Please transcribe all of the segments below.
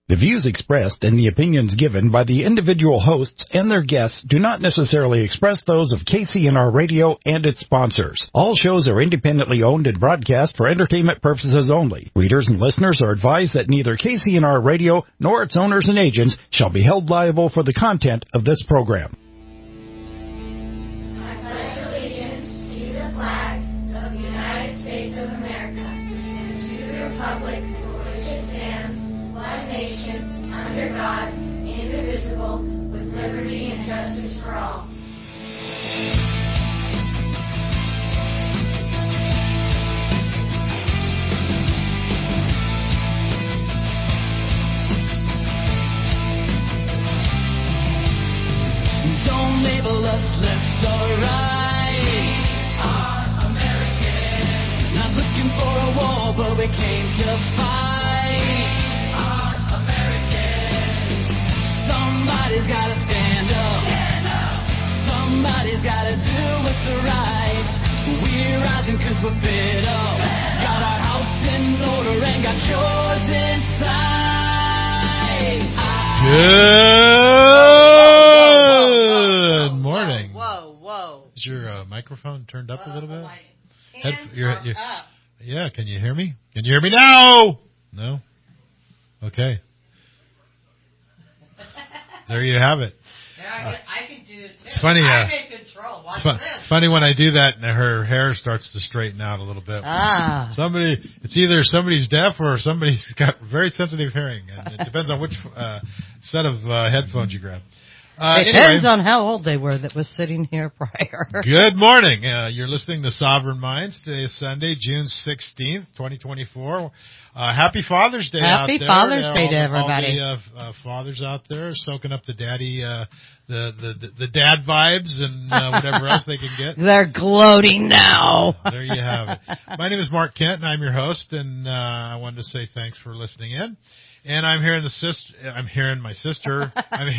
The views expressed and the opinions given by the individual hosts and their guests do not necessarily express those of KCNR Radio and its sponsors. All shows are independently owned and broadcast for entertainment purposes only. Readers and listeners are advised that neither KCNR Radio nor its owners and agents shall be held liable for the content of this program. I pledge allegiance to the flag of the United States of America and to the republic for which it stands, one nation, under God, indivisible, with liberty and justice for all. Don't label us left or right. We are American. Not looking for a war, but we came to fight. We are American. Somebody's gotta stand up. Stand up. Somebody's gotta do what's right. We're rising 'cause we're fed up. Got our house in order and got yours inside. Good morning. Whoa. Is your microphone turned up a little bit? My hands are up. Yeah, can you hear me? Can you hear me now? No? Okay. There you have it. Yeah, I can do it too. It's funny. I'm in control. Watch this. Funny when I do that and her hair starts to straighten out a little bit. It's either somebody's deaf or somebody's got very sensitive hearing. And it depends on which set of headphones you grab. Depends on how old they were that was sitting here prior. Good morning. You're listening to Sovereign Minds. Today is Sunday, June 16th, 2024. Happy Father's Day out there. Happy Father's Day to everybody. All the fathers out there soaking up the daddy, the dad vibes and whatever else they can get. They're gloating now. There you have it. My name is Mark Kent, and I'm your host, and I wanted to say thanks for listening in. And I'm hearing my sister. I'm hearing my sister.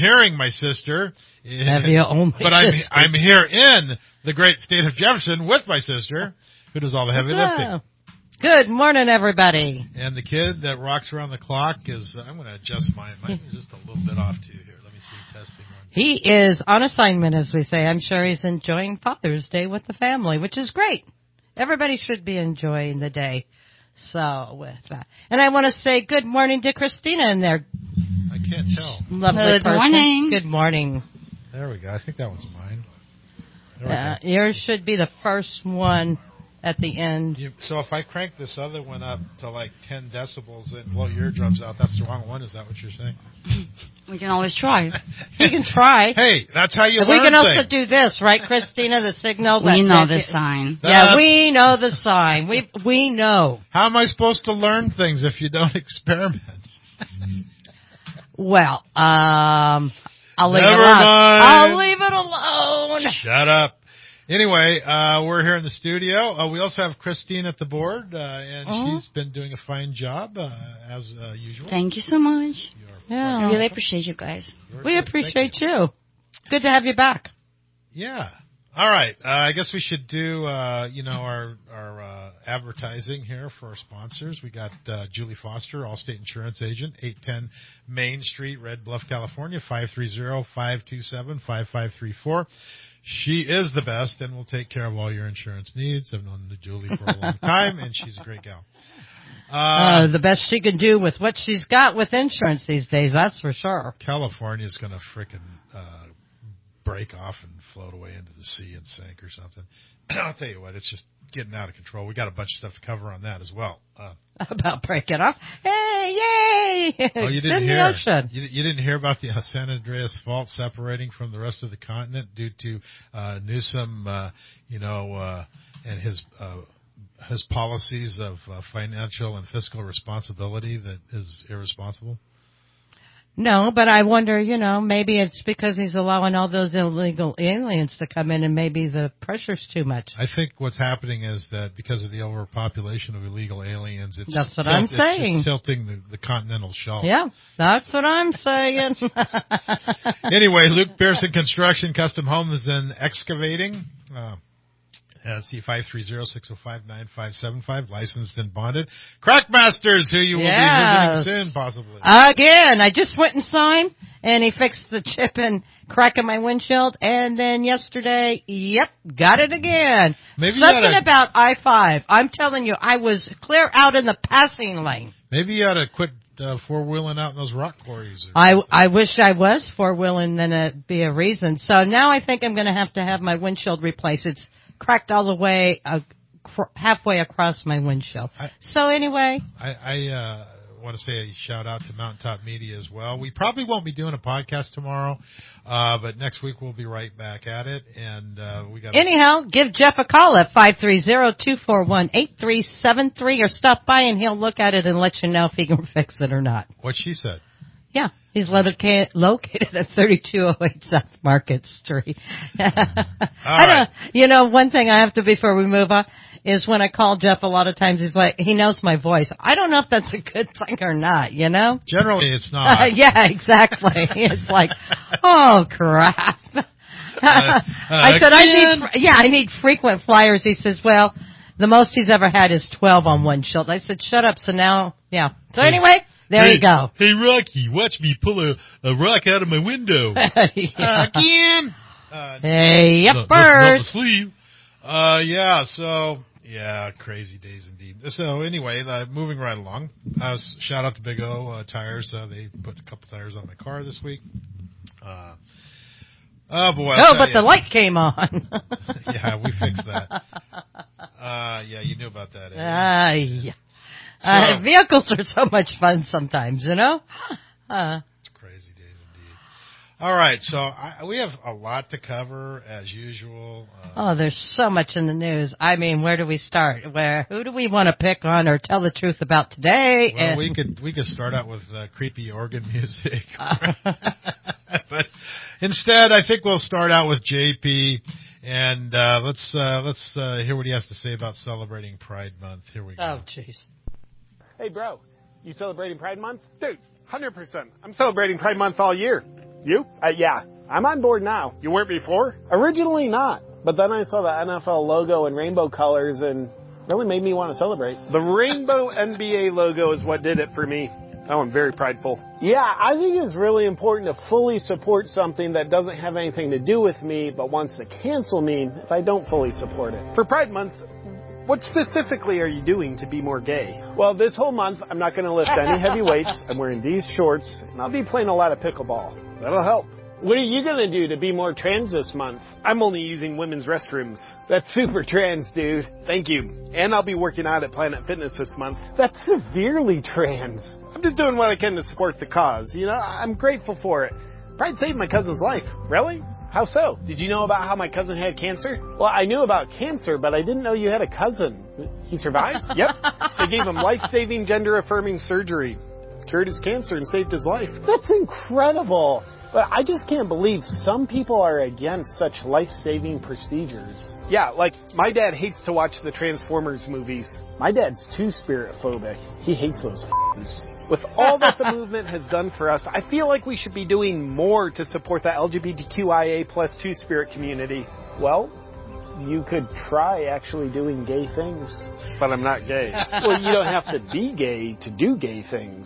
Have you only but I'm here in the great state of Jefferson with my sister, who does all the heavy lifting. Good morning, everybody. And the kid that rocks around the clock is. I'm going to adjust mine. Mine is just a little bit off too here. Let me see. Testing one. He is on assignment, as we say. I'm sure he's enjoying Father's Day with the family, which is great. Everybody should be enjoying the day. So with that, and I want to say good morning to Christina in there. I can't tell. Lovely Good person. morning. Good morning. There we go. I think that one's mine. There we go. Yours should be the first one at the end. So if I crank this other one up to like 10 decibels and blow your drums out, that's the wrong one. Is that what you're saying? We can always try. He can try. Hey, that's how you learn We can also things. do this, right, Christina? The signal. We know the sign. Yeah, we know the sign. We know. How am I supposed to learn things if you don't experiment? Well, I'll leave Never it alone. mind. I'll leave it alone. Shut up. Anyway, we're here in the studio. We also have Christine at the board, and she's been doing a fine job, as usual. Thank you so much. Yeah. I really appreciate you guys. We appreciate you. Good to have you back. Yeah. All right. I guess we should do, our advertising here for our sponsors. We got Julie Foster, Allstate Insurance Agent, 810 Main Street, Red Bluff, California, 530-527-5534. She is the best and will take care of all your insurance needs. I've known Julie for a long time, and she's a great gal. The best she can do with what she's got with insurance these days, that's for sure. California's going to frickin' break off and float away into the sea and sink or something. I'll tell you what, it's just getting out of control. We got a bunch of stuff to cover on that as well. About breaking off. Hey, yay! Oh, you didn't in hear? The ocean. You didn't hear about the San Andreas Fault separating from the rest of the continent due to Newsom, and his policies of financial and fiscal responsibility that is irresponsible? No, but I wonder, maybe it's because he's allowing all those illegal aliens to come in and maybe the pressure's too much. I think what's happening is that because of the overpopulation of illegal aliens, that's what I'm saying. It's tilting the continental shelf. Yeah, that's what I'm saying. Anyway, Luke Pearson Construction, Custom Homes and Excavating. See 530-605-9575, licensed and bonded. Crackmasters, who you will be Yes. visiting soon, possibly. Again, I just went and saw him, and he fixed the chip and crack in my windshield. And then yesterday, got it again. Maybe Something about I-5. I'm telling you, I was clear out in the passing lane. Maybe you ought to quit four-wheeling out in those rock quarries. I wish I was four-wheeling, then it'd be a reason. So now I think I'm going to have my windshield replaced. It's cracked all the way, halfway across my windshield. So anyway. I want to say a shout-out to Mountaintop Media as well. We probably won't be doing a podcast tomorrow, but next week we'll be right back at it. And we got. Anyhow, give Jeff a call at 530-241-8373 or stop by and he'll look at it and let you know if he can fix it or not. What she said. Yeah, he's located at 3208 South Market Street. One thing I have to, before we move on, is when I call Jeff a lot of times, he's like, he knows my voice. I don't know if that's a good thing or not, you know? Generally, it's not. Yeah, exactly. It's like, oh, crap. I said, I need frequent flyers. He says, well, the most he's ever had is 12 on one shield. I said, shut up. So now, yeah. So anyway. There you go. Hey, Rocky, watch me pull a rock out of my window. Again. Hey, Not yuppers. the sleeve. Crazy days indeed. So anyway, moving right along. Shout out to Big O Tires. They put a couple tires on my car this week. Oh boy! But the light came on. Yeah, we fixed that. You knew about that. Yeah. Vehicles are so much fun sometimes, you know? It's crazy days indeed. All right, so we have a lot to cover as usual. There's so much in the news. I mean, where do we start? Who do we want to pick on or tell the truth about today? Well, we could start out with creepy organ music. But instead, I think we'll start out with JP. And let's hear what he has to say about celebrating Pride Month. Here we go. Oh, jeez. Hey, bro, you celebrating Pride Month? Dude, 100%. I'm celebrating Pride Month all year. You? Yeah, I'm on board now. You weren't before? Originally not, but then I saw the NFL logo in rainbow colors and really made me want to celebrate. The rainbow NBA logo is what did it for me. Oh, I'm very prideful. Yeah, I think it's really important to fully support something that doesn't have anything to do with me but wants to cancel me if I don't fully support it. For Pride Month, what specifically are you doing to be more gay? Well, this whole month, I'm not going to lift any heavy weights. I'm wearing these shorts, and I'll be playing a lot of pickleball. That'll help. What are you going to do to be more trans this month? I'm only using women's restrooms. That's super trans, dude. Thank you. And I'll be working out at Planet Fitness this month. That's severely trans. I'm just doing what I can to support the cause. You know, I'm grateful for it. Pride saved my cousin's life. Really? How so? Did you know about how my cousin had cancer? Well, I knew about cancer, but I didn't know you had a cousin. He survived? Yep. They gave him life-saving, gender-affirming surgery. Cured his cancer and saved his life. That's incredible. But I just can't believe some people are against such life-saving procedures. Yeah, like my dad hates to watch the Transformers movies. My dad's two-spirit phobic. He hates those f***ers. With all that the movement has done for us, I feel like we should be doing more to support the LGBTQIA plus two-spirit community. Well, you could try actually doing gay things. But I'm not gay. Well, you don't have to be gay to do gay things.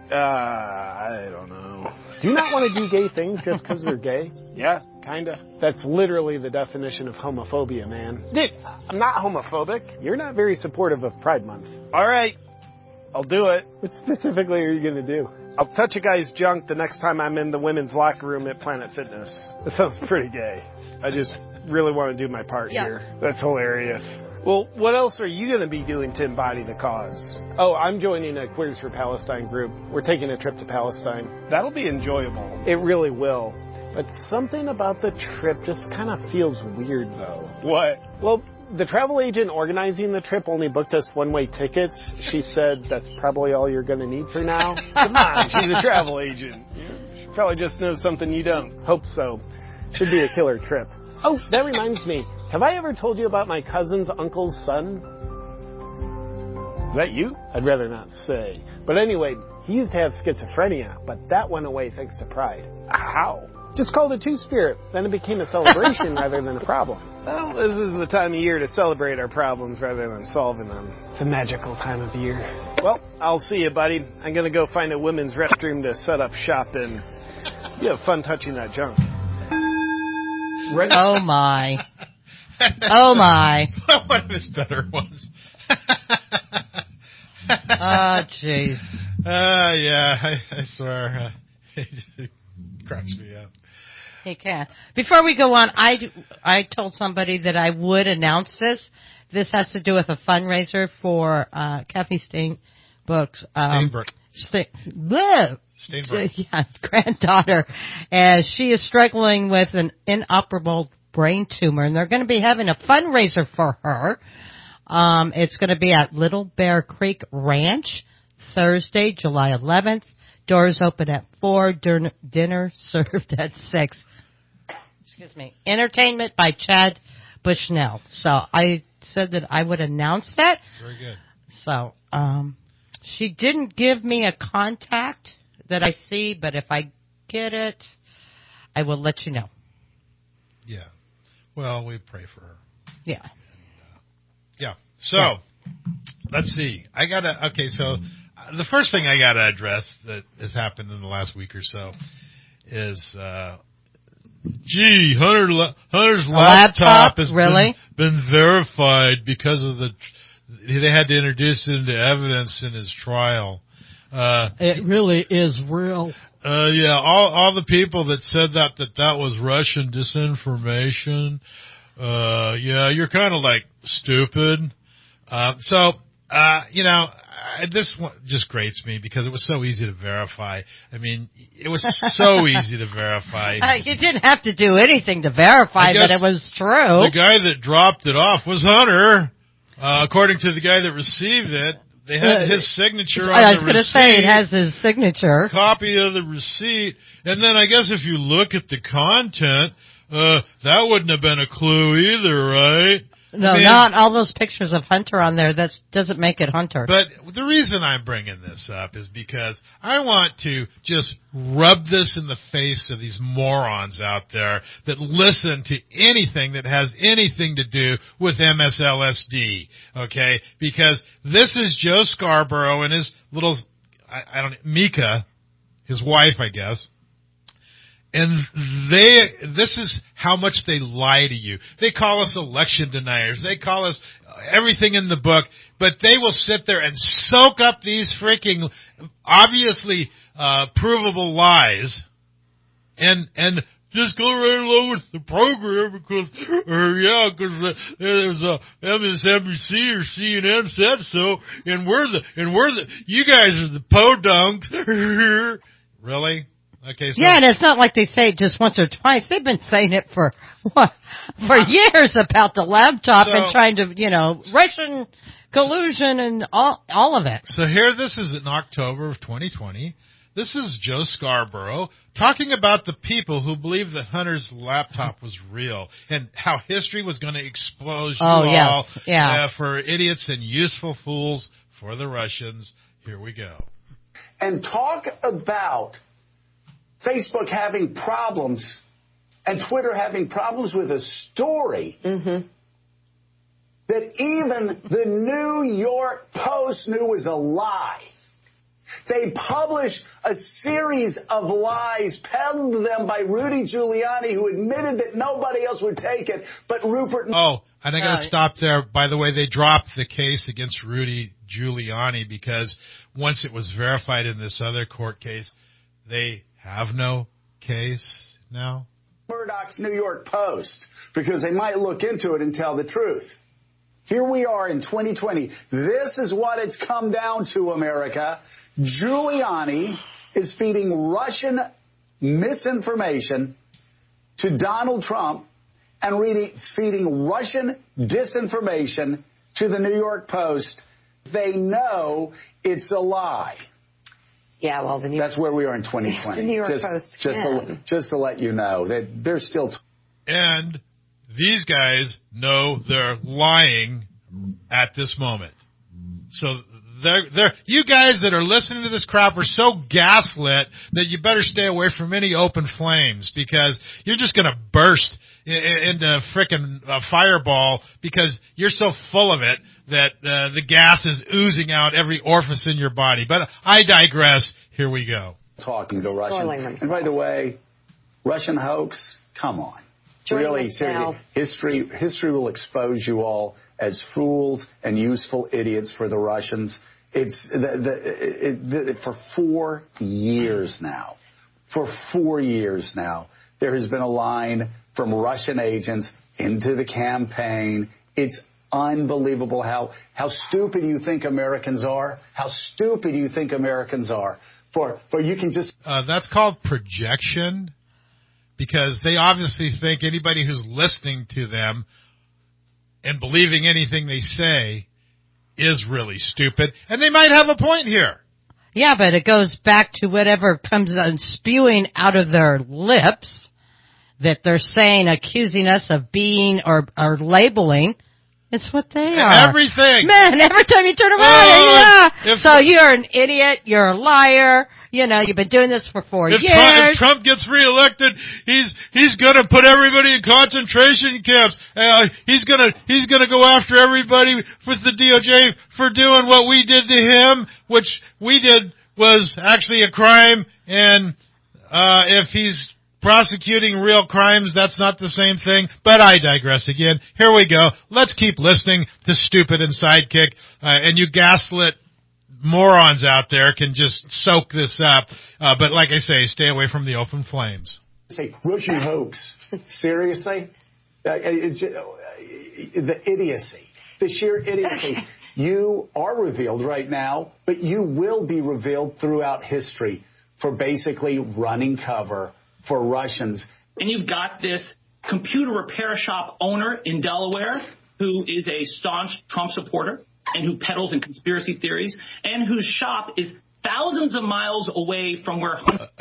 I don't know. Do you not want to do gay things just because they're gay? Yeah, kinda. That's literally the definition of homophobia, man. Dude, I'm not homophobic. You're not very supportive of Pride Month. All right, I'll do it. What specifically are you going to do? I'll touch a guy's junk the next time I'm in the women's locker room at Planet Fitness. That sounds pretty gay. I just really want to do my part here. That's hilarious. Well, what else are you going to be doing to embody the cause? Oh, I'm joining a Queers for Palestine group. We're taking a trip to Palestine. That'll be enjoyable. It really will. But something about the trip just kind of feels weird, though. What? Well, the travel agent organizing the trip only booked us one-way tickets. She said that's probably all you're going to need for now. Come on, she's a travel agent. She probably just knows something you don't. Hope so. Should be a killer trip. Oh, that reminds me. Have I ever told you about my cousin's uncle's son? Is that you? I'd rather not say. But anyway, he used to have schizophrenia, but that went away thanks to Pride. How? Just called it Two-Spirit. Then it became a celebration rather than a problem. Well, this is the time of year to celebrate our problems rather than solving them. It's a magical time of year. Well, I'll see you, buddy. I'm going to go find a women's restroom to set up shop in. You have fun touching that junk. Oh, my. Oh, my. One of his better ones. Oh, jeez. Yeah, I swear. It cracks me up. He can. Before we go on, I told somebody that I would announce this. This has to do with a fundraiser for Kathy Steinberg's Steinberg. Yeah, granddaughter, as she is struggling with an inoperable brain tumor, and they're going to be having a fundraiser for her. It's going to be at Little Bear Creek Ranch, Thursday, July 11th. Doors open at 4, dinner served at 6. Excuse me. Entertainment by Chad Bushnell. So I said that I would announce that. Very good. So she didn't give me a contact that I see, but if I get it, I will let you know. Yeah. Well, we pray for her. Yeah. Yeah. So, let's see. So the first thing I got to address that has happened in the last week or so is, Hunter's laptop has been verified because of they had to introduce it into evidence in his trial. It really is real. Yeah, all the people that said that was Russian disinformation, yeah, you're kind of like stupid. This one just grates me because it was so easy to verify. I mean, it was so easy to verify. You didn't have to do anything to verify that it was true. The guy that dropped it off was Hunter. According to the guy that received it, they had his signature on the receipt. I was going to say it has his signature. Copy of the receipt. And then I guess if you look at the content, that wouldn't have been a clue either, right? No, not all those pictures of Hunter on there. That doesn't make it Hunter. But the reason I'm bringing this up is because I want to just rub this in the face of these morons out there that listen to anything that has anything to do with MSLSD, okay? Because this is Joe Scarborough and his little, Mika, his wife, I guess. And this is how much they lie to you. They call us election deniers. They call us everything in the book, but they will sit there and soak up these freaking obviously provable lies and just go right along with the program because there's a MSNBC or CNN said so, and you guys are the podunks. Really? Okay, so yeah, and it's not like they say it just once or twice. They've been saying it for years about the laptop and trying to, Russian collusion and all of it. So this is in October of 2020. This is Joe Scarborough talking about the people who believe that Hunter's laptop was real and how history was going to expose you all for idiots and useful fools for the Russians. Here we go. And talk about Facebook having problems and Twitter having problems with a story that even the New York Post knew was a lie. They published a series of lies peddled to them by Rudy Giuliani, who admitted that nobody else would take it but Rupert. Oh, and I got to stop there. By the way, they dropped the case against Rudy Giuliani because once it was verified in this other court case, they have no case now. Murdoch's New York Post, because they might look into it and tell the truth. Here we are in 2020. This is what it's come down to, America. Giuliani is feeding Russian misinformation to Donald Trump and feeding Russian disinformation to the New York Post. They know it's a lie. Yeah, well, that's where we are in 2020. The New York Post. Just to let you know that they're still. And these guys know they're lying at this moment. So you guys that are listening to this crap are so gaslit that you better stay away from any open flames, because you're just going to burst into frickin' fireball because you're so full of it that the gas is oozing out every orifice in your body. But I digress. Here we go. Talking to Russians. And by the way, Russian hoax, come on. Really, seriously, history will expose you all as fools and useful idiots for the Russians. It's for 4 years now. For 4 years now, there has been a line from Russian agents into the campaign. It's unbelievable how stupid you think Americans are. How stupid you think Americans are. For you can just that's called projection, because they obviously think anybody who's listening to them and believing anything they say is really stupid, and they might have a point here. Yeah, but it goes back to whatever comes spewing out of their lips that they're saying, accusing us of being or labeling. It's what they are. Everything. Man, every time you turn around, so you're an idiot, you're a liar. You know, you've been doing this for 4 years. If Trump gets reelected, he's gonna put everybody in concentration camps. He's gonna go after everybody with the DOJ for doing what we did to him, which we did was actually a crime. And if he's prosecuting real crimes, that's not the same thing. But I digress again. Here we go. Let's keep listening to Stupid and Sidekick, and you gaslit morons out there can just soak this up. But like I say, stay away from the open flames. Say, Russian hoax. Seriously? It's the idiocy. The sheer idiocy. You are revealed right now, but you will be revealed throughout history for basically running cover for Russians. And you've got this computer repair shop owner in Delaware who is a staunch Trump supporter and who peddles in conspiracy theories, and whose shop is thousands of miles away from where...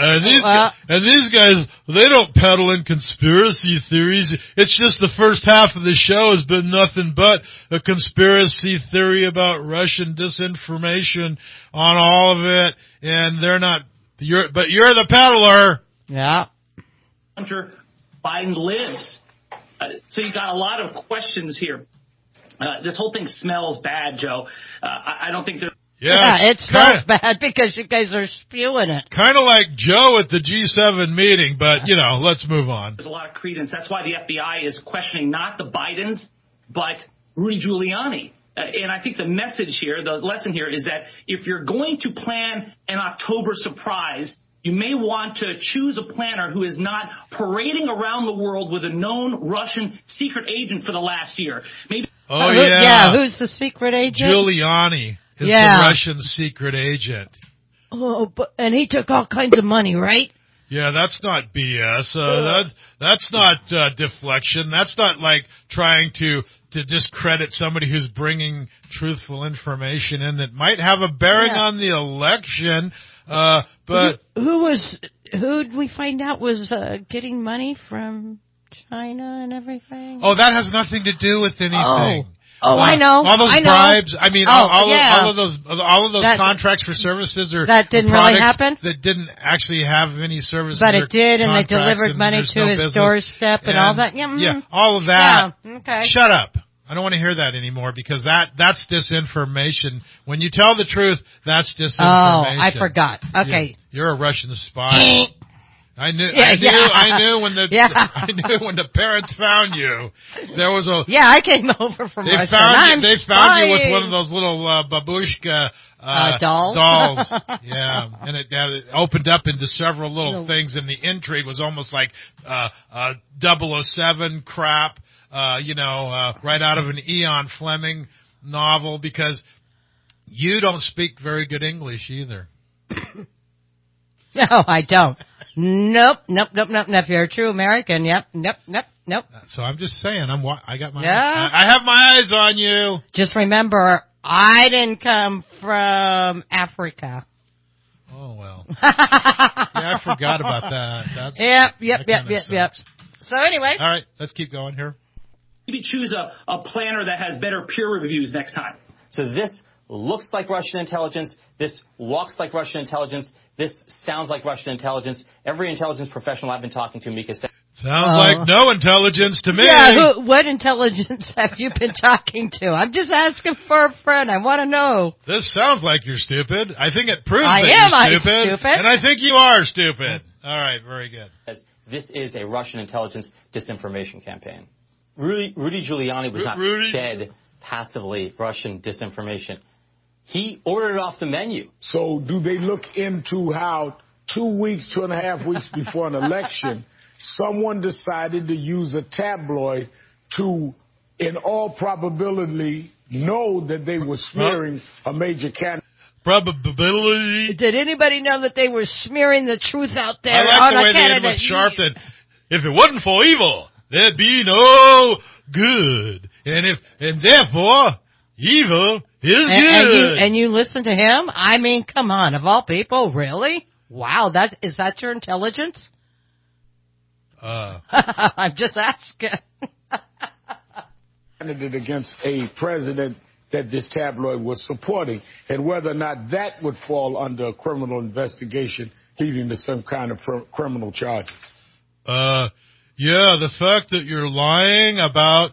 these guys, they don't peddle in conspiracy theories. It's just the first half of the show has been nothing but a conspiracy theory about Russian disinformation on all of it, and they're not... But you're the peddler. Yeah. Hunter Biden lives. So you got a lot of questions here. This whole thing smells bad, Joe. I don't think there's... Yeah, it smells bad because you guys are spewing it. Kind of like Joe at the G7 meeting, but, let's move on. There's a lot of credence. That's why the FBI is questioning not the Bidens, but Rudy Giuliani. And I think the message here, the lesson here, is that if you're going to plan an October surprise, you may want to choose a planner who is not parading around the world with a known Russian secret agent for the last year. Maybe. Oh, yeah. Yeah, who's the secret agent? Giuliani is the Russian secret agent. Oh, and he took all kinds of money, right? Yeah, that's not BS. That's not deflection. That's not like trying to discredit somebody who's bringing truthful information in that might have a bearing on the election. But who did we find out was getting money from China and everything? Oh, that has nothing to do with anything. Oh, I know. All those bribes. I mean, all of those contracts for services that didn't really happen. That didn't actually have any services. But it did, and they delivered money to his doorstep and all that. Yeah, all of that. Yeah, okay. Shut up. I don't want to hear that anymore because that's disinformation. When you tell the truth, that's disinformation. Oh, I forgot. Okay. You're a Russian spy. I knew when the parents found you. There was a I came over from Russia. They found you with one of those little babushka dolls. Yeah, and it opened up into several little things, and the intrigue was almost like 007 crap. Right out of an Ian Fleming novel, because you don't speak very good English either. No, I don't. Nope. If you're a true American, nope. So I'm just saying, I got my I have my eyes on you. Just remember, I didn't come from Africa. Oh, well. I forgot about that. Yep. So anyway. All right, let's keep going here. Maybe choose a planner that has better peer reviews next time. So this looks like Russian intelligence. This walks like Russian intelligence. This sounds like Russian intelligence. Every intelligence professional I've been talking to, Mika, said. Sounds like no intelligence to me. Yeah, what intelligence have you been talking to? I'm just asking for a friend. I want to know. This sounds like you're stupid. I think it proves that you're stupid. And I think you are stupid. All right, very good. This is a Russian intelligence disinformation campaign. Rudy Giuliani was not fed passively Russian disinformation. He ordered it off the menu. So do they look into how 2.5 weeks before an election, someone decided to use a tabloid to, in all probability, know that they were smearing a major candidate? Probability. Did anybody know that they were smearing the truth out there? I like the way they ended with Sharp that if it wasn't for evil, there'd be no good. And therefore, evil is good. And you listen to him? I mean, come on. Of all people, really? Wow, is that your intelligence? I'm just asking. Candidate against a president that this tabloid was supporting, and whether or not that would fall under a criminal investigation leading to some kind of criminal charges. Yeah, the fact that you're lying about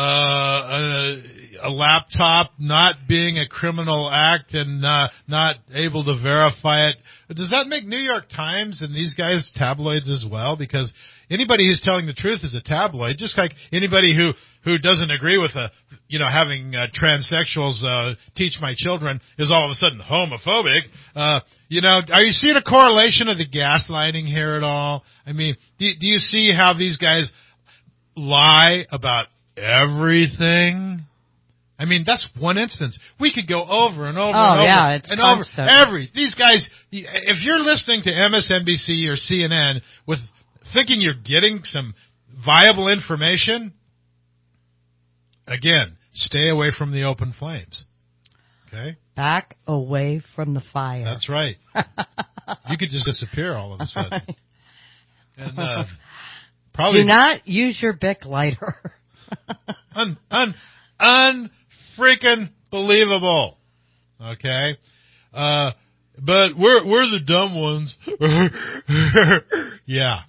a laptop not being a criminal act and not able to verify it, does that make New York Times and these guys tabloids as well? Because anybody who's telling the truth is a tabloid, just like anybody who doesn't agree with having transsexuals teach my children is all of a sudden homophobic. Are you seeing a correlation of the gaslighting here at all? I mean, do you see how these guys lie about everything? I mean, that's one instance. We could go over and over and over. Yeah, it's and constant. over. These guys, if you're listening to MSNBC or CNN with thinking you're getting some viable information, again, stay away from the open flames. Okay? Back away from the fire. That's right. You could just disappear all of a sudden. And probably do not use your Bic lighter. Unfreaking believable. Okay? But we're the dumb ones. Yeah.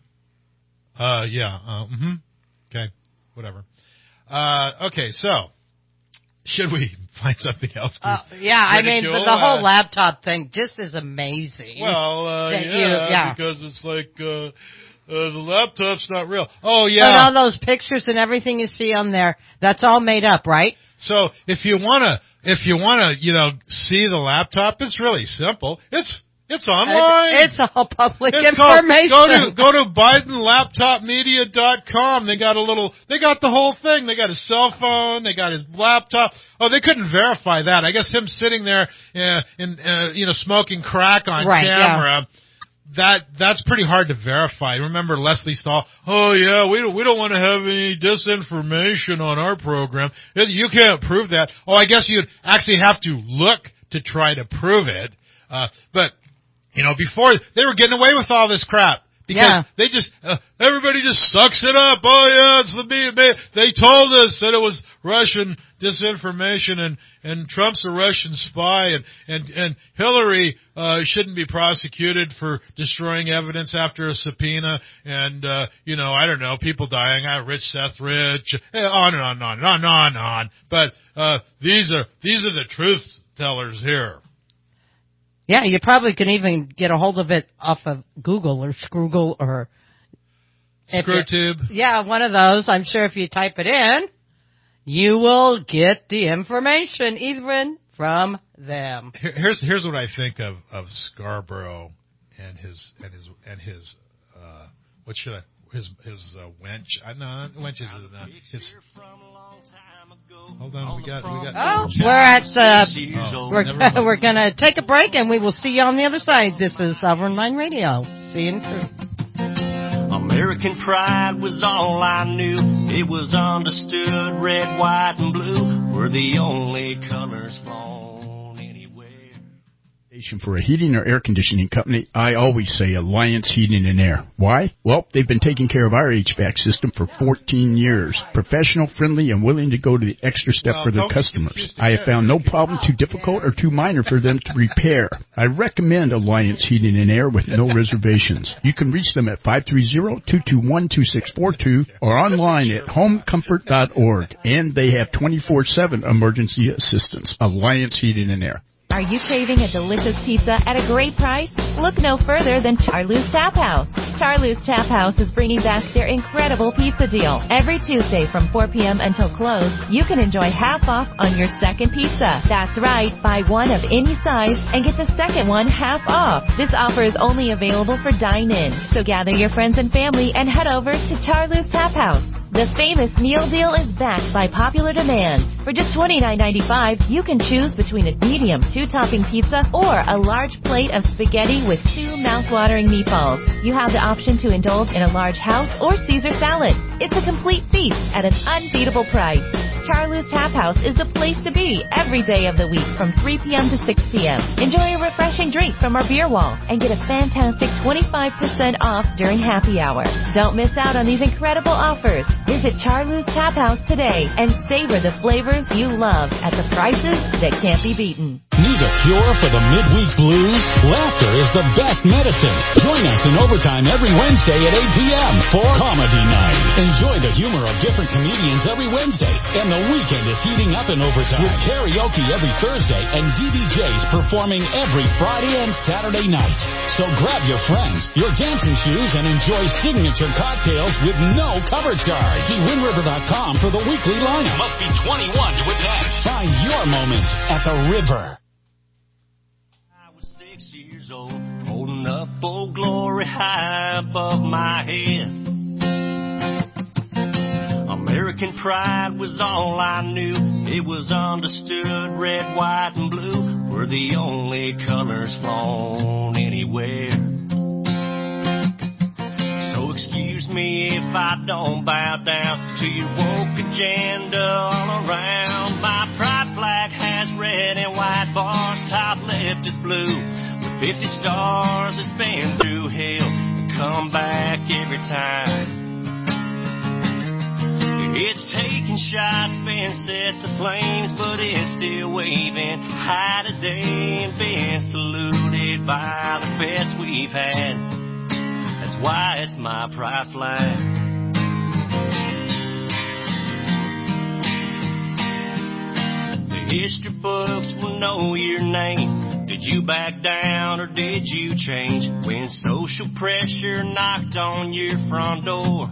Okay. Whatever. Okay, so should we find something else to ridicule? But the whole laptop thing just is amazing. Well, because it's like the laptop's not real. Oh, yeah. But all those pictures and everything you see on there, that's all made up, right? So if you wanna, see the laptop, it's really simple. It's online. It's all public information. Go to BidenLaptopMedia.com. They got the whole thing. They got his cell phone. They got his laptop. Oh, they couldn't verify that. I guess him sitting there, smoking crack on camera. Yeah. That's pretty hard to verify. Remember Leslie Stahl? Oh yeah, we don't want to have any disinformation on our program. You can't prove that. Oh, I guess you'd actually have to look to try to prove it. But before they were getting away with all this crap because they just everybody just sucks it up. Oh yeah, it's the they told us that it was Russian disinformation and Trump's a Russian spy and Hillary shouldn't be prosecuted for destroying evidence after a subpoena and I don't know, people dying, Rich Seth Rich, on and on and on and on and on. But these are the truth tellers here. Yeah, you probably can even get a hold of it off of Google or Scroogle or ScrewTube. Yeah, one of those. I'm sure if you type it in, you will get the information even from them. Here's what I think of Scarborough and his what should I his wench? No, wench is his. Hold on, we got. Oh, we're gonna take a break, and we will see you on the other side. This is Sovereign Mind Radio. See you in truth. American pride was all I knew. It was understood. Red, white, and blue were the only colors flown anywhere. For a heating or air conditioning company, I always say Alliance Heating and Air. Why? Well, they've been taking care of our HVAC system for 14 years. Professional, friendly, and willing to go to the extra step for their customers. I have found no problem too difficult or too minor for them to repair. I recommend Alliance Heating and Air with no reservations. You can reach them at 530-221-2642 or online at homecomfort.org. And they have 24/7 emergency assistance. Alliance Heating and Air. Are you craving a delicious pizza at a great price? Look no further than Charlie's Tap House. Charlie's Tap House is bringing back their incredible pizza deal. Every Tuesday from 4 p.m. until close, you can enjoy half off on your second pizza. That's right, buy one of any size and get the second one half off. This offer is only available for dine-in, so gather your friends and family and head over to Charlie's Tap House. The famous meal deal is backed by popular demand. For just $29.95, you can choose between a medium 2-topping pizza or a large plate of spaghetti with 2 mouth-watering meatballs. You have the option to indulge in a large house or Caesar salad. It's a complete feast at an unbeatable price. Charlie's Tap House is the place to be every day of the week from 3 p.m. to 6 p.m. Enjoy a refreshing drink from our beer wall and get a fantastic 25% off during happy hour. Don't miss out on these incredible offers. Visit Charlie's Tap House today and savor the flavors you love at the prices that can't be beaten. Need a cure for the midweek blues? Laughter is the best medicine. Join us in Overtime every Wednesday at 8 p.m. for Comedy Night. Enjoy the humor of different comedians every Wednesday, and the weekend is heating up in Overtime with karaoke every Thursday and DVJs performing every Friday and Saturday night. So grab your friends, your dancing shoes, and enjoy signature cocktails with no cover charge. See WindRiver.com for the weekly lineup. Must be 21 to attend. Find your moment at the River. I was 6 years old, holding up Old Glory high above my head. American pride was all I knew. It was understood red, white, and blue were the only colors flown anywhere. So excuse me if I don't bow down to your woke agenda all around. My pride flag has red and white bars, top left is blue with 50 stars. It's been through hell and come back every time. It's taking shots, been set to flames, but it's still waving high today and being saluted by the best we've had. That's why it's my pride flag. The history books will know your name. Did you back down or did you change when social pressure knocked on your front door?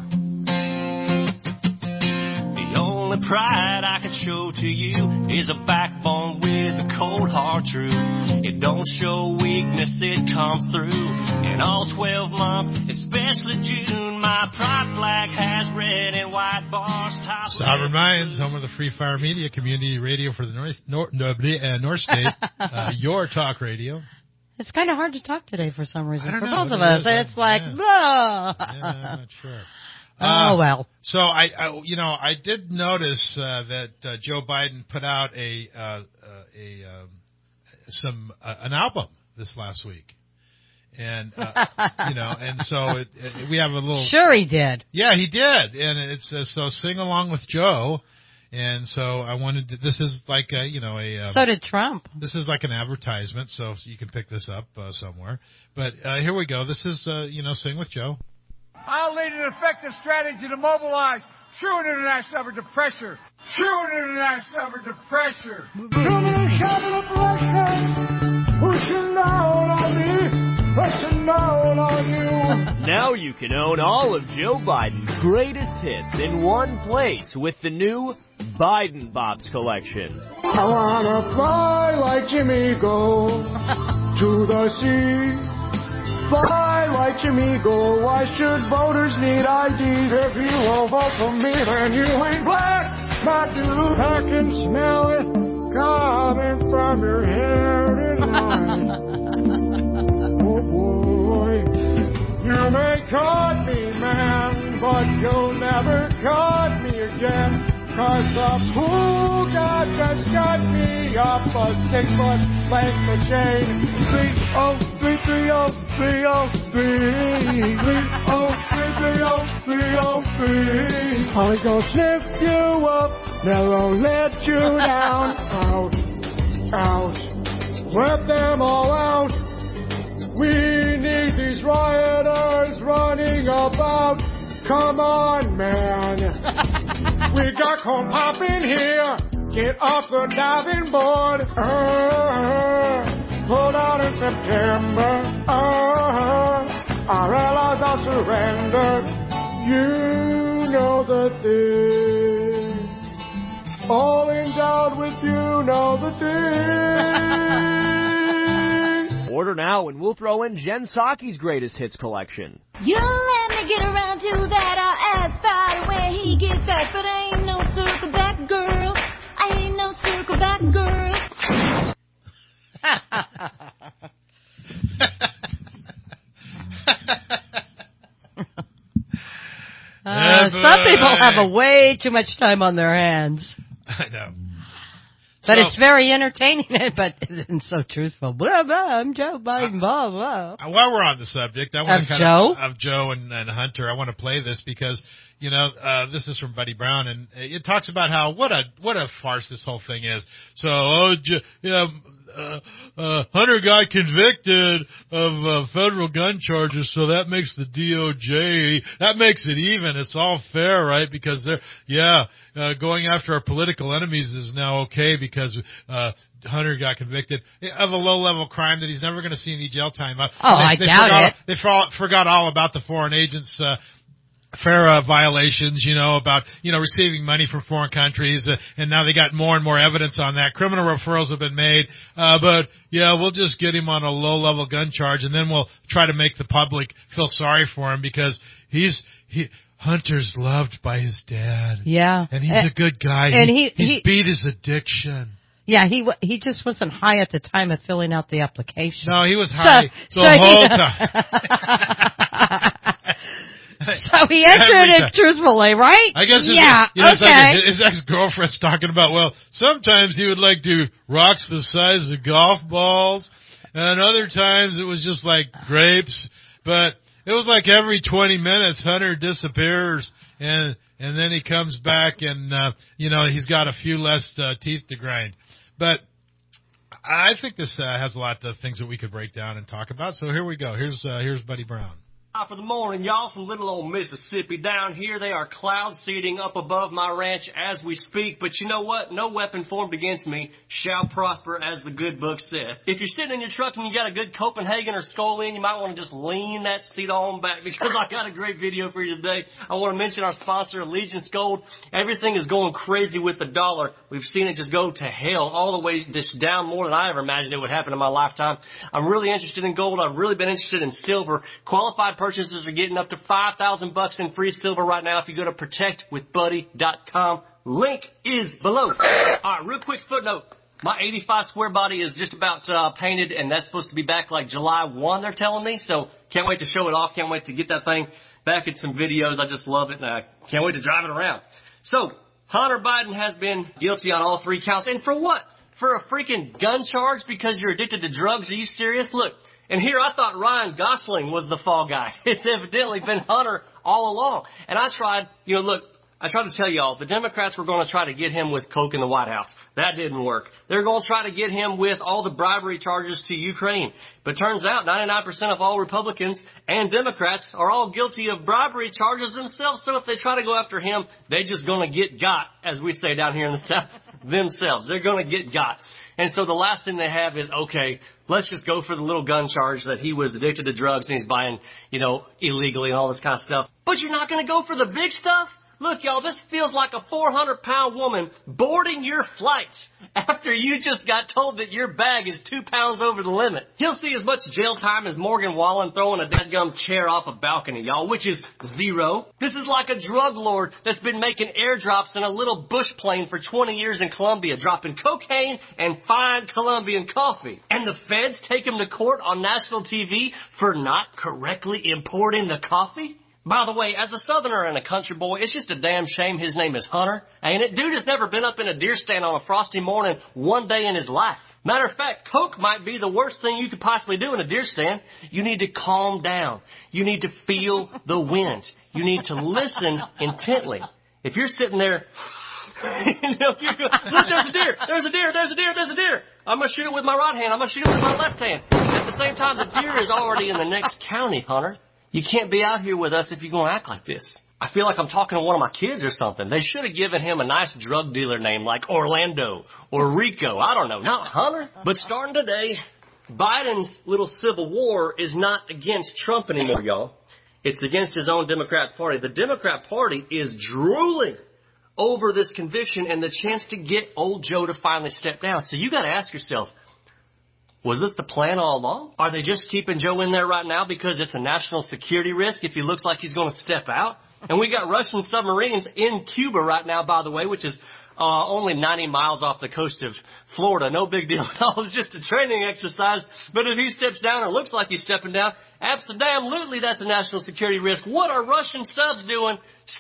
The pride I can show to you is a backbone with a cold hard truth. It don't show weakness, it comes through. In all 12 months, especially June, my pride flag has red and white bars. Top Sovereign Minds, home of the Free Fire Media Community Radio for the North State, your talk radio. It's kind of hard to talk today for some reason for both of us. us. It's like, yeah, I'm not sure. Oh, well. So I did notice that Joe Biden put out an album this last week, and and so we have a little. Sure, he did. Yeah, he did, and it's so sing along with Joe, and so I wanted to. This is like so did Trump. This is like an advertisement, so you can pick this up somewhere. But here we go. This is Sing with Joe. I'll lead an effective strategy to mobilize true international effort to pressure. True international effort to pressure. Pushing down on me, pushing down on you. Now you can own all of Joe Biden's greatest hits in one place with the new Biden Bops collection. I wanna fly like Jimmy, go to the sea. Fly like Jimmy, go. Why should voters need ID? If you won't vote for me, then you ain't black. Matthew, I can smell it coming from your hair tonight. Oh boy, you may cut me, man, but you'll never cut me again. 'Cause the pool got just got me off a 6-foot length of chain. 303-303-303. 303-303-303. Holly gonna lift you up, never let you down. Out, out, let them all out. We need these rioters running about. Come on, man. We got corn popping here. Get off the diving board. Pulled out in September. Our allies are surrendered. You know the thing. All endowed with you know the thing. Order now and we'll throw in Jen Psaki's greatest hits collection. You let me get around to that ass fight where he gets back, but I ain't no circle back girl. I ain't no circle back girl. Some people have a way too much time on their hands. I know. But it's very entertaining, but isn't so truthful. Blah, blah, I'm Joe Biden, blah, blah. While we're on the subject, I want of Joe and Hunter, I want to play this because, you know, this is from Buddy Brown, and it talks about how what a farce this whole thing is. So, Hunter got convicted of federal gun charges, so that makes the DOJ, that makes it even. It's all fair, right? Because going after our political enemies is now okay because Hunter got convicted of a low-level crime that he's never going to see any jail time. I doubt it. They forgot all about the foreign agents' FARA violations, about, receiving money from foreign countries, and now they got more and more evidence on that. Criminal referrals have been made, but we'll just get him on a low-level gun charge, and then we'll try to make the public feel sorry for him because Hunter's loved by his dad. Yeah. And he's a good guy. And he's beat his addiction. Yeah, he just wasn't high at the time of filling out the application. No, he was high the whole time. So he answered it truthfully, right? I guess his ex-girlfriend's talking about, well, sometimes he would like do rocks the size of golf balls, and other times it was just like grapes, but it was like every 20 minutes Hunter disappears, and then he comes back and, he's got a few less teeth to grind. But I think this has a lot of things that we could break down and talk about, so here we go. Here's Buddy Brown. Top of the morning, y'all, from little old Mississippi. Down here, they are cloud seeding up above my ranch as we speak. But you know what? No weapon formed against me shall prosper, as the good book said. If you're sitting in your truck and you got a good Copenhagen or Skoal in, you might want to just lean that seat on back because I got a great video for you today. I want to mention our sponsor, Allegiance Gold. Everything is going crazy with the dollar. We've seen it just go to hell, all the way just down more than I ever imagined it would happen in my lifetime. I'm really interested in gold. I've really been interested in silver. Qualified purchases are getting up to $5,000 in free silver right now if you go to protectwithbuddy.com. Link is below. All right, real quick footnote. My 85 square body is just about painted, and that's supposed to be back like July 1, they're telling me. So can't wait to show it off. Can't wait to get that thing back in some videos. I just love it, and I can't wait to drive it around. So Hunter Biden has been guilty on all 3 counts. And for what? For a freaking gun charge because you're addicted to drugs? Are you serious? Look. And here I thought Ryan Gosling was the fall guy. It's evidently been Hunter all along. And I tried to tell y'all, the Democrats were going to try to get him with coke in the White House. That didn't work. They're going to try to get him with all the bribery charges to Ukraine. But turns out 99% of all Republicans and Democrats are all guilty of bribery charges themselves. So if they try to go after him, they're just going to get got, as we say down here in the South, themselves. They're going to get got. And so the last thing they have is, okay, let's just go for the little gun charge that he was addicted to drugs and he's buying, illegally and all this kind of stuff. But you're not going to go for the big stuff? Look, y'all, this feels like a 400-pound woman boarding your flight after you just got told that your bag is 2 pounds over the limit. He'll see as much jail time as Morgan Wallen throwing a dadgum chair off a balcony, y'all, which is 0. This is like a drug lord that's been making airdrops in a little bush plane for 20 years in Colombia, dropping cocaine and fine Colombian coffee. And the feds take him to court on national TV for not correctly importing the coffee? By the way, as a Southerner and a country boy, it's just a damn shame his name is Hunter, ain't it? Dude has never been up in a deer stand on a frosty morning one day in his life. Matter of fact, coke might be the worst thing you could possibly do in a deer stand. You need to calm down. You need to feel the wind. You need to listen intently. If you're sitting there, look, there's a deer, there's a deer, there's a deer, there's a deer. I'm going to shoot it with my right hand. I'm going to shoot it with my left hand. At the same time, the deer is already in the next county, Hunter. You can't be out here with us if you're going to act like this. I feel like I'm talking to one of my kids or something. They should have given him a nice drug dealer name like Orlando or Rico. I don't know. Not Hunter. But starting today, Biden's little civil war is not against Trump anymore, y'all. It's against his own Democrat Party. The Democrat Party is drooling over this conviction and the chance to get old Joe to finally step down. So you got to ask yourself, was this the plan all along? Are they just keeping Joe in there right now because it's a national security risk if he looks like he's going to step out? And we got Russian submarines in Cuba right now, by the way, which is only 90 miles off the coast of Florida. No big deal at all. It's just a training exercise. But if he steps down or looks like he's stepping down, absolutely that's a national security risk. What are Russian subs doing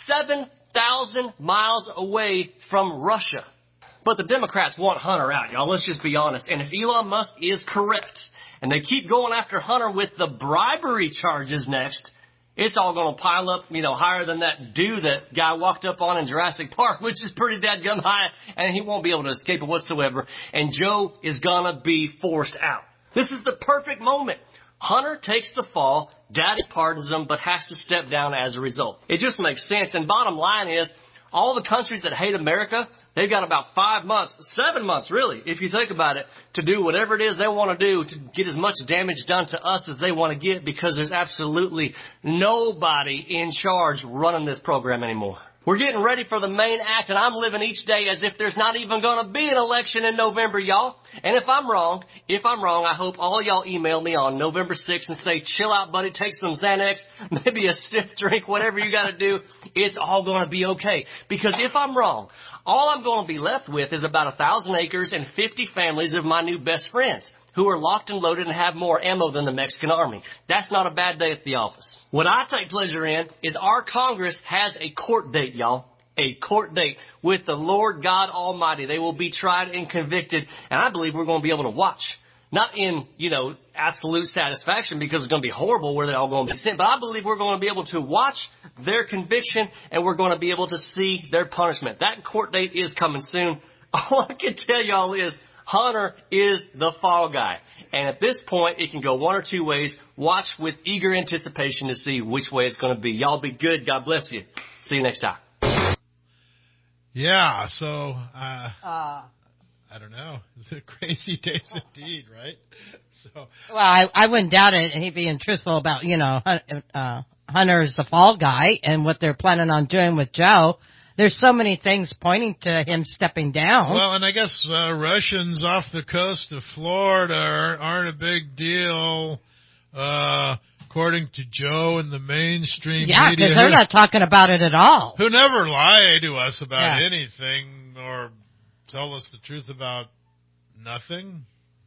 7,000 miles away from Russia? But the Democrats want Hunter out, y'all. Let's just be honest. And if Elon Musk is correct, and they keep going after Hunter with the bribery charges next, it's all going to pile up, higher than that that guy walked up on in Jurassic Park, which is pretty dadgum high, and he won't be able to escape it whatsoever. And Joe is going to be forced out. This is the perfect moment. Hunter takes the fall, Daddy pardons him, but has to step down as a result. It just makes sense. And bottom line is, all the countries that hate America, they've got about 5 months, 7 months really, if you think about it, to do whatever it is they want to do to get as much damage done to us as they want to get, because there's absolutely nobody in charge running this program anymore. We're getting ready for the main act, and I'm living each day as if there's not even going to be an election in November, y'all. And if I'm wrong, I hope all y'all email me on November 6th and say, chill out, buddy, take some Xanax, maybe a stiff drink, whatever you got to do. It's all going to be okay. Because if I'm wrong, all I'm going to be left with is about 1,000 acres and 50 families of my new best friends, who are locked and loaded and have more ammo than the Mexican army. That's not a bad day at the office. What I take pleasure in is our Congress has a court date, y'all. A court date with the Lord God Almighty. They will be tried and convicted, and I believe we're going to be able to watch. Not in, absolute satisfaction, because it's going to be horrible where they're all going to be sent, but I believe we're going to be able to watch their conviction, and we're going to be able to see their punishment. That court date is coming soon. All I can tell y'all is, Hunter is the fall guy. And at this point, it can go one or two ways. Watch with eager anticipation to see which way it's going to be. Y'all be good. God bless you. See you next time. Yeah, so, I don't know. It's crazy days indeed, right? So. Well, I wouldn't doubt it. He being truthful about, Hunter's the fall guy and what they're planning on doing with Joe. There's so many things pointing to him stepping down. Well, and I guess Russians off the coast of Florida aren't a big deal, according to Joe and the mainstream media. Yeah, because they're not talking about it at all. Who never lie to us about anything or tell us the truth about nothing.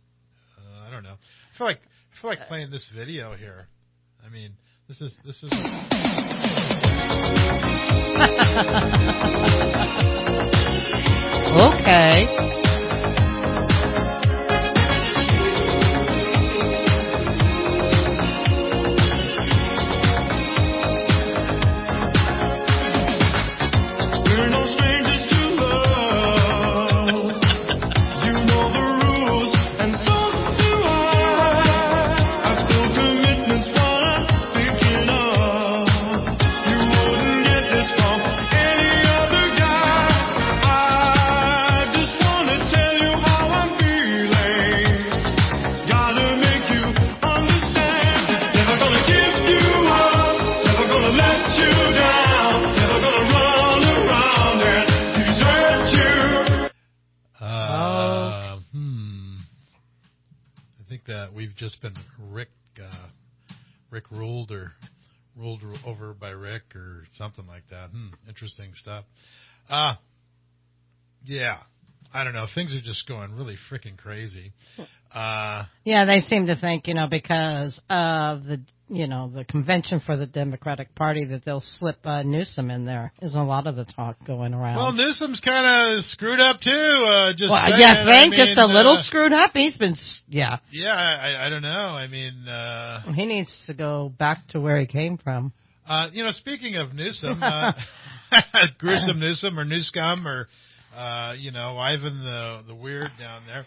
I don't know. I feel like playing this video here. I mean, this is. Okay. We've just been Rick ruled over by Rick or something like that. Interesting stuff. Yeah, I don't know. Things are just going really freaking crazy. Yeah, they seem to think, because of the the convention for the Democratic Party that they'll slip Newsom in there. Is a lot of the talk going around. Well, Newsom's kind of screwed up too. Just well, saying, yeah, think I mean, just a little screwed up. He's been, Yeah, I don't know. I mean, he needs to go back to where he came from. Speaking of Newsom, gruesome Newsom or Newscum or Ivan the Weird down there.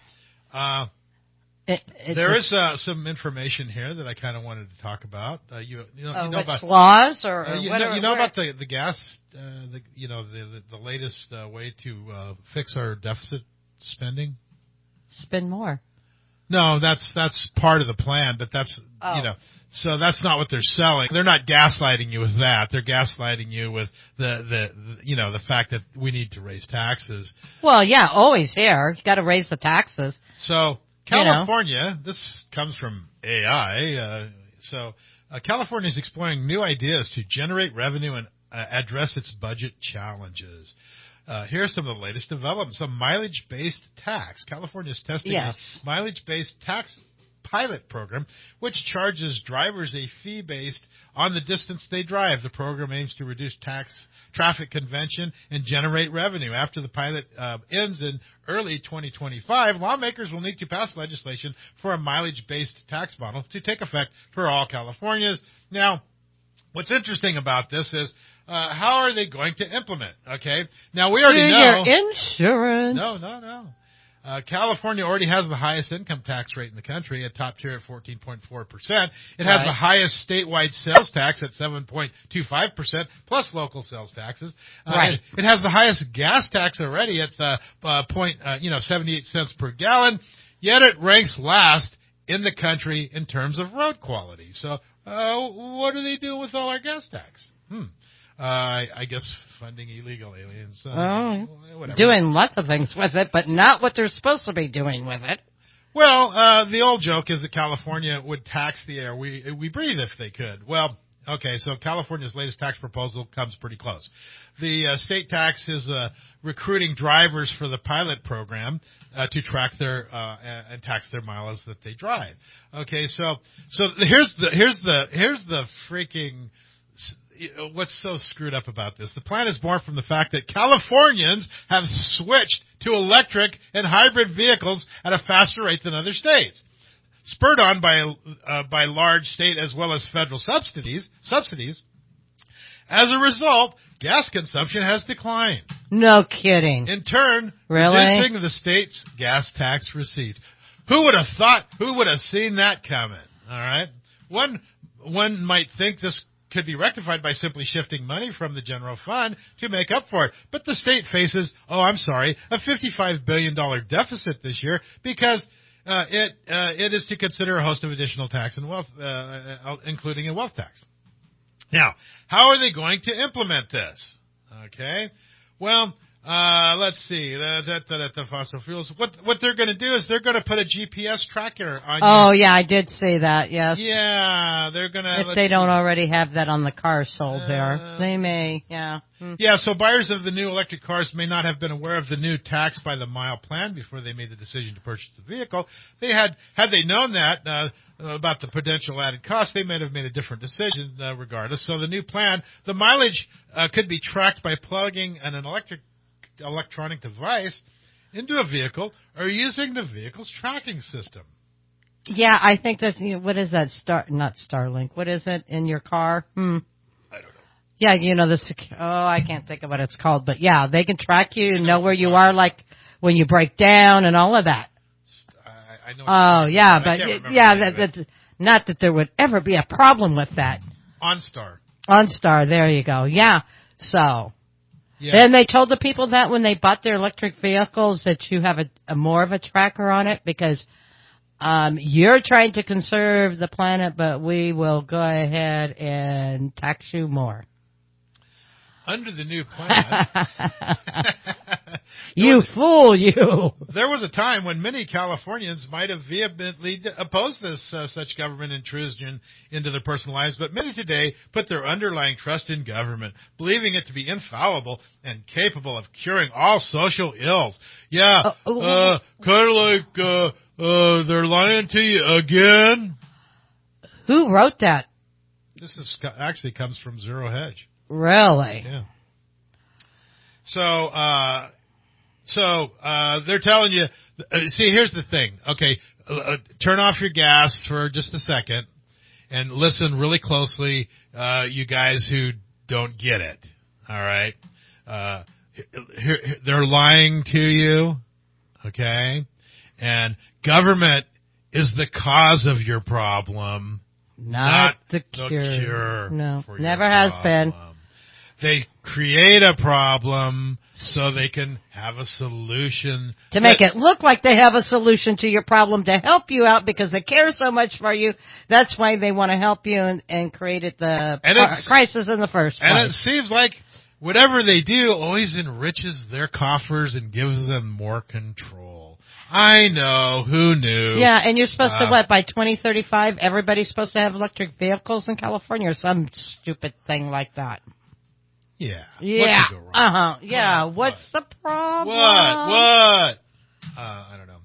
There is some information here that I kind of wanted to talk about. You know about laws or you know about the gas, the latest way to fix our deficit spending. Spend more. No, that's part of the plan, but that's so that's not what they're selling. They're not gaslighting you with that. They're gaslighting you with the fact that we need to raise taxes. Well, yeah, always here. You got to raise the taxes. So California, this comes from AI. California is exploring new ideas to generate revenue and address its budget challenges. Here are some of the latest developments. A mileage-based tax. California is testing a mileage-based tax pilot program, which charges drivers a fee based on the distance they drive. The program aims to reduce traffic congestion and generate revenue. After the pilot ends in early 2025, lawmakers will need to pass legislation for a mileage-based tax model to take effect for all Californians. Now, what's interesting about this is how are they going to implement? Okay, now we already know your insurance. No. California already has the highest income tax rate in the country, at top tier at 14.4%. It has the highest statewide sales tax at 7.25%, plus local sales taxes. It has the highest gas tax already at 78 cents per gallon. Yet it ranks last in the country in terms of road quality. So, what do they do with all our gas tax? I guess funding illegal aliens. Whatever. Doing lots of things with it, but not what they're supposed to be doing with it. Well, the old joke is that California would tax the air we breathe if they could. Well, okay, so California's latest tax proposal comes pretty close. The state tax is recruiting drivers for the pilot program to track their and tax their miles that they drive. Okay, so here's the freaking. What's so screwed up about this? The plan is born from the fact that Californians have switched to electric and hybrid vehicles at a faster rate than other states, spurred on by large state as well as federal subsidies. As a result, gas consumption has declined. No kidding. In turn, reducing the state's gas tax receipts. Who would have thought? Who would have seen that coming? All right. One might think this could be rectified by simply shifting money from the general fund to make up for it. But the state faces, a $55 billion deficit this year because it is to consider a host of additional tax and wealth, including a wealth tax. Now, how are they going to implement this? Okay. Well, let's see. The fossil fuels. What they're going to do is they're going to put a GPS tracker on. Oh, yeah, I did see that. Yes. Yeah, they're going to. If they don't already have that on the car sold there, they may. Yeah. Yeah. So buyers of the new electric cars may not have been aware of the new tax by the mile plan before they made the decision to purchase the vehicle. Had they known that. About the potential added cost, they may have made a different decision regardless. So the new plan, the mileage could be tracked by plugging an electronic device into a vehicle or using the vehicle's tracking system. Yeah, I think that's, what is that? Not Starlink. What is it in your car? I don't know. Yeah, I can't think of what it's called, but yeah, they can track you and know where you are, like when you break down and all of that. I know. Oh, yeah, but that's not that there would ever be a problem with that. OnStar, there you go. Yeah, so. Yeah. And they told the people that when they bought their electric vehicles that you have a more of a tracker on it because you're trying to conserve the planet, but we will go ahead and tax you more. Under the new plan. You fool, you. There was a time when many Californians might have vehemently opposed such government intrusion into their personal lives, but many today put their underlying trust in government, believing it to be infallible and capable of curing all social ills. Yeah, kind of like they're lying to you again. Who wrote that? This is actually comes from Zero Hedge. Really? Yeah. So they're telling you. See, here's the thing. Okay, turn off your gas for just a second and listen really closely, you guys who don't get it. All right. They're lying to you. Okay, and government is the cause of your problem, not the cure. No, never has been. They create a problem so they can have a solution. To make it look like they have a solution to your problem, to help you out because they care so much for you. That's why they want to help you and created the crisis in the first place. And it seems like whatever they do always enriches their coffers and gives them more control. I know, who knew? Yeah, and you're supposed to, by 2035, everybody's supposed to have electric vehicles in California or some stupid thing like that. Yeah. Yeah. What could go wrong? Yeah. What's the problem? What? I don't know.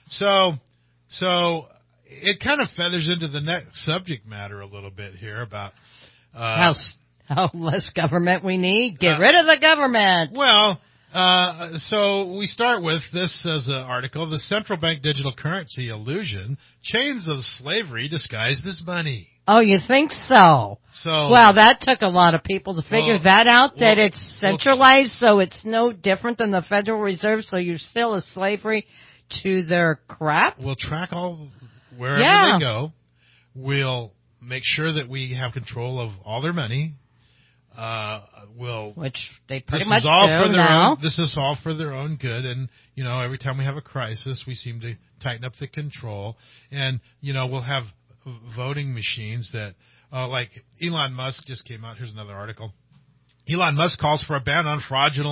So it kind of feathers into the next subject matter a little bit here about how less government we need. Get rid of the government. Well, so we start with this as an article: the central bank digital currency illusion, chains of slavery disguised as money. Oh, you think so? Well, that took a lot of people to figure that out, that it's centralized, so it's no different than the Federal Reserve, so you're still a slavery to their crap? We'll track wherever they go. We'll make sure that we have control of all their money. Which they pretty much do now. This is all for their own good, and, every time we have a crisis, we seem to tighten up the control, and, we'll have voting machines that, like Elon Musk just came out. Here's another article. Elon Musk calls for a ban on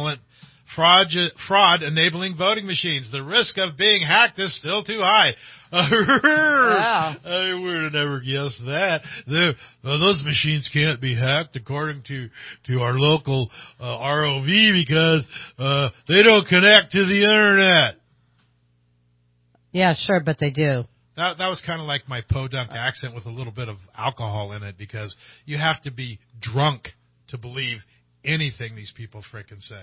fraud enabling voting machines. The risk of being hacked is still too high. Wow. I would have never guessed that. Those machines can't be hacked according to our local ROV because they don't connect to the internet. Yeah, sure, but they do. That was kind of like my podunk accent with a little bit of alcohol in it, because you have to be drunk to believe anything these people frickin' say.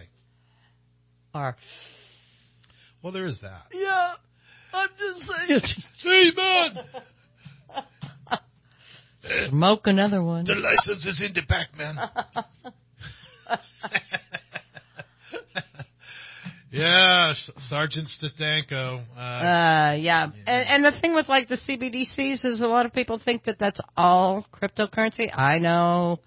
Well, there is that. Yeah, I'm just saying. Hey, man! Smoke another one. The license is in the back, man. Yeah, Sergeant Statenko. Yeah. And the thing with the CBDCs is a lot of people think that that's all cryptocurrency. I know,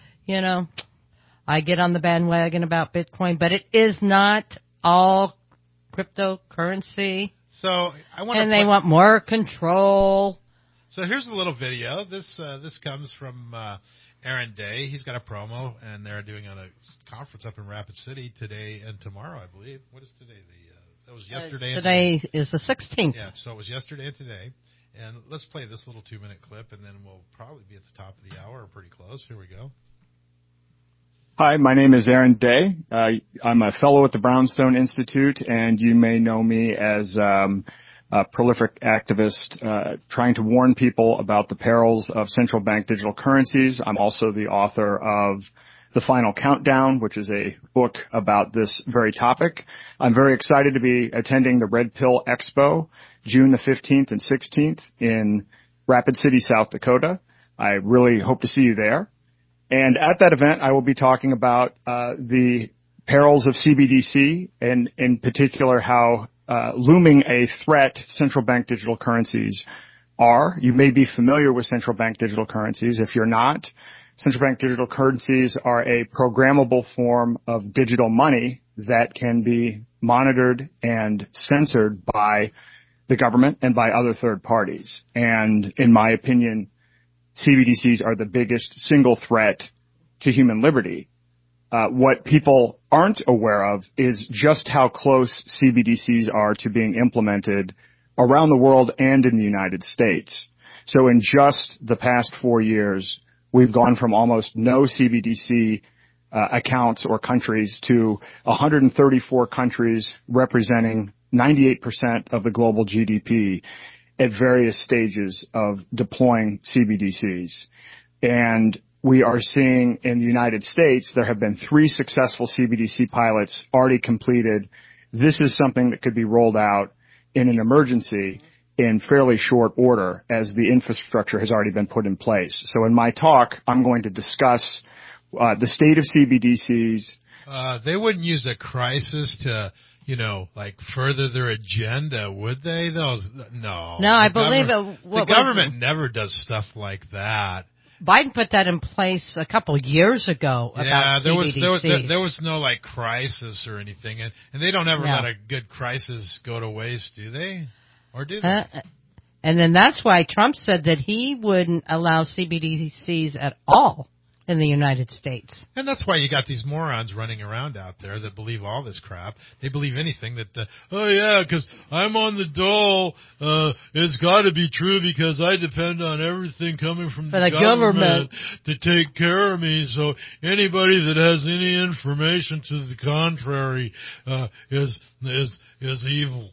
I get on the bandwagon about Bitcoin, but it is not all cryptocurrency. So I want they want more control. So here's a little video. This comes from Aaron Day. He's got a promo, and they're doing a conference up in Rapid City today and tomorrow, I believe. What is today? That was yesterday. Today is the 16th. Yeah, so it was yesterday and today. And let's play this little 2-minute clip, and then we'll probably be at the top of the hour or pretty close. Here we go. Hi, my name is Aaron Day. I'm a fellow at the Brownstone Institute, and you may know me as a prolific activist trying to warn people about the perils of central bank digital currencies. I'm also the author of The Final Countdown, which is a book about this very topic. I'm very excited to be attending the Red Pill Expo, June the 15th and 16th in Rapid City, South Dakota. I really hope to see you there. And at that event, I will be talking about the perils of CBDC, and in particular how looming a threat central bank digital currencies are. You may be familiar with central bank digital currencies. If you're not, central bank digital currencies are a programmable form of digital money that can be monitored and censored by the government and by other third parties. And in my opinion, CBDCs are the biggest single threat to human liberty. What people aren't aware of is just how close CBDCs are to being implemented around the world and in the United States. So in just the past 4 years, we've gone from almost no CBDC accounts or countries to 134 countries representing 98% of the global GDP at various stages of deploying CBDCs. And we are seeing in the United States, there have been 3 successful CBDC pilots already completed. This is something that could be rolled out in an emergency in fairly short order as the infrastructure has already been put in place. So in my talk, I'm going to discuss the state of CBDCs. They wouldn't use a crisis to, further their agenda, would they? No. No, I believe the government never does stuff like that. Biden put that in place a couple years ago. About there was no crisis or anything, and they don't ever let a good crisis go to waste, do they? Or do they? And then that's why Trump said that he wouldn't allow CBDCs at all in the United States. And that's why you got these morons running around out there that believe all this crap. They believe anything that, because I'm on the dole, it's got to be true because I depend on everything coming from the government to take care of me. So anybody that has any information to the contrary is evil.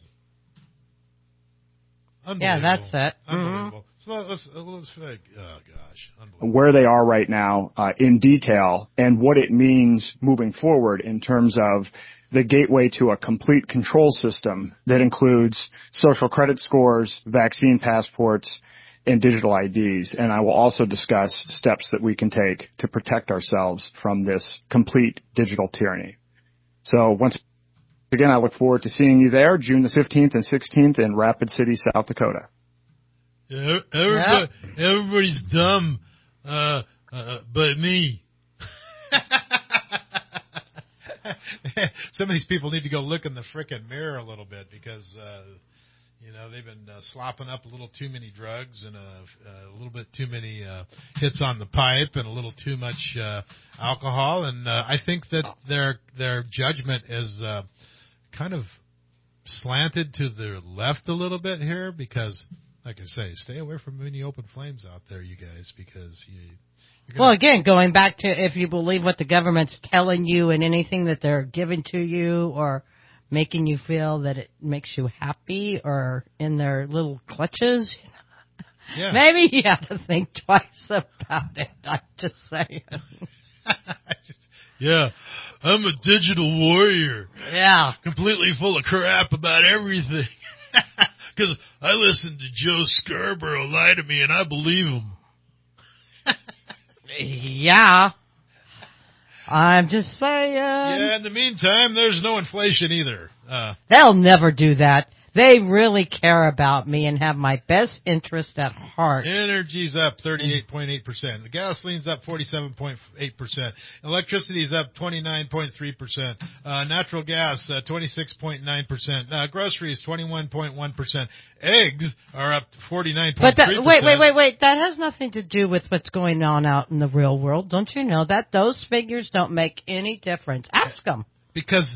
Yeah, that's it. Unbelievable. So let's oh gosh, unbelievable. Where they are right now in detail and what it means moving forward in terms of the gateway to a complete control system that includes social credit scores, vaccine passports, and digital IDs. And I will also discuss steps that we can take to protect ourselves from this complete digital tyranny. So once again, I look forward to seeing you there, June the 15th and 16th in Rapid City, South Dakota. Yeah, everybody's dumb, but me. Some of these people need to go look in the frickin' mirror a little bit because, they've been slopping up a little too many drugs and a little bit too many hits on the pipe and a little too much alcohol. And I think that their judgment is kind of slanted to the left a little bit here because, like I say, stay away from any open flames out there, you guys, because well, again, going back to if you believe what the government's telling you and anything that they're giving to you or making you feel that it makes you happy or in their little clutches, maybe you have to think twice about it. I'm just saying. Yeah, I'm a digital warrior. Yeah. Completely full of crap about everything. Because I listened to Joe Scarborough lie to me and I believe him. Yeah. I'm just saying. Yeah, in the meantime, there's no inflation either. They'll never do that. They really care about me and have my best interest at heart. Energy's up 38.8%. The gasoline's up 47.8%. Electricity's up 29.3%. Natural gas, 26.9%. Groceries, 21.1%. Eggs are up 49.3%. But wait. That has nothing to do with what's going on out in the real world. Don't you know that? Those figures don't make any difference. Ask them. Because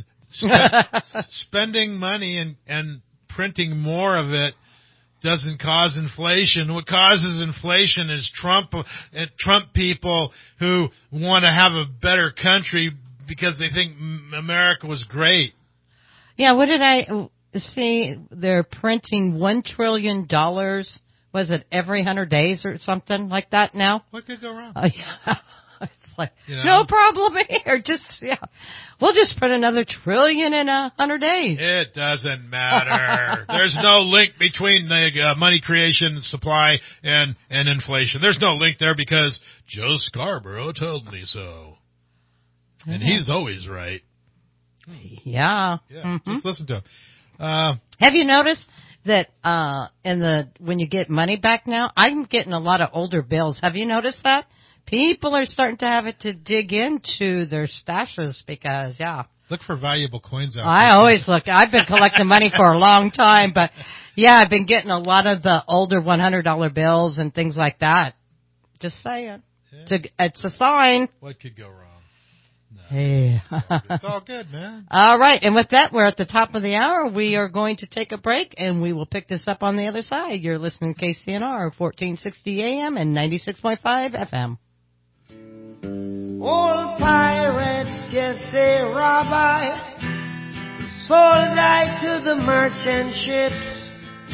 spending money and printing more of it doesn't cause inflation. What causes inflation is Trump people who want to have a better country because they think America was great. Yeah, what did I see? They're printing $1 trillion. Was it every 100 days or something like that now? What could go wrong? Yeah. It's like, no problem here. We'll just print another $1 trillion in 100 days. It doesn't matter. There's no link between the money creation, supply, and inflation. There's no link there because Joe Scarborough told me so. And he's always right. Yeah. Just listen to him. Have you noticed that when you get money back now, I'm getting a lot of older bills. Have you noticed that? People are starting to have it to dig into their stashes because, Look for valuable coins out there. I always look. I've been collecting money for a long time, but, I've been getting a lot of the older $100 bills and things like that. Just saying. Yeah. It's a sign. What could go wrong? No, hey. It's all good, man. All right, and with that, we're at the top of the hour. We are going to take a break, and we will pick this up on the other side. You're listening to KCNR, 1460 AM and 96.5 FM. Old pirates, yes, they rob I, sold I to the merchant ships.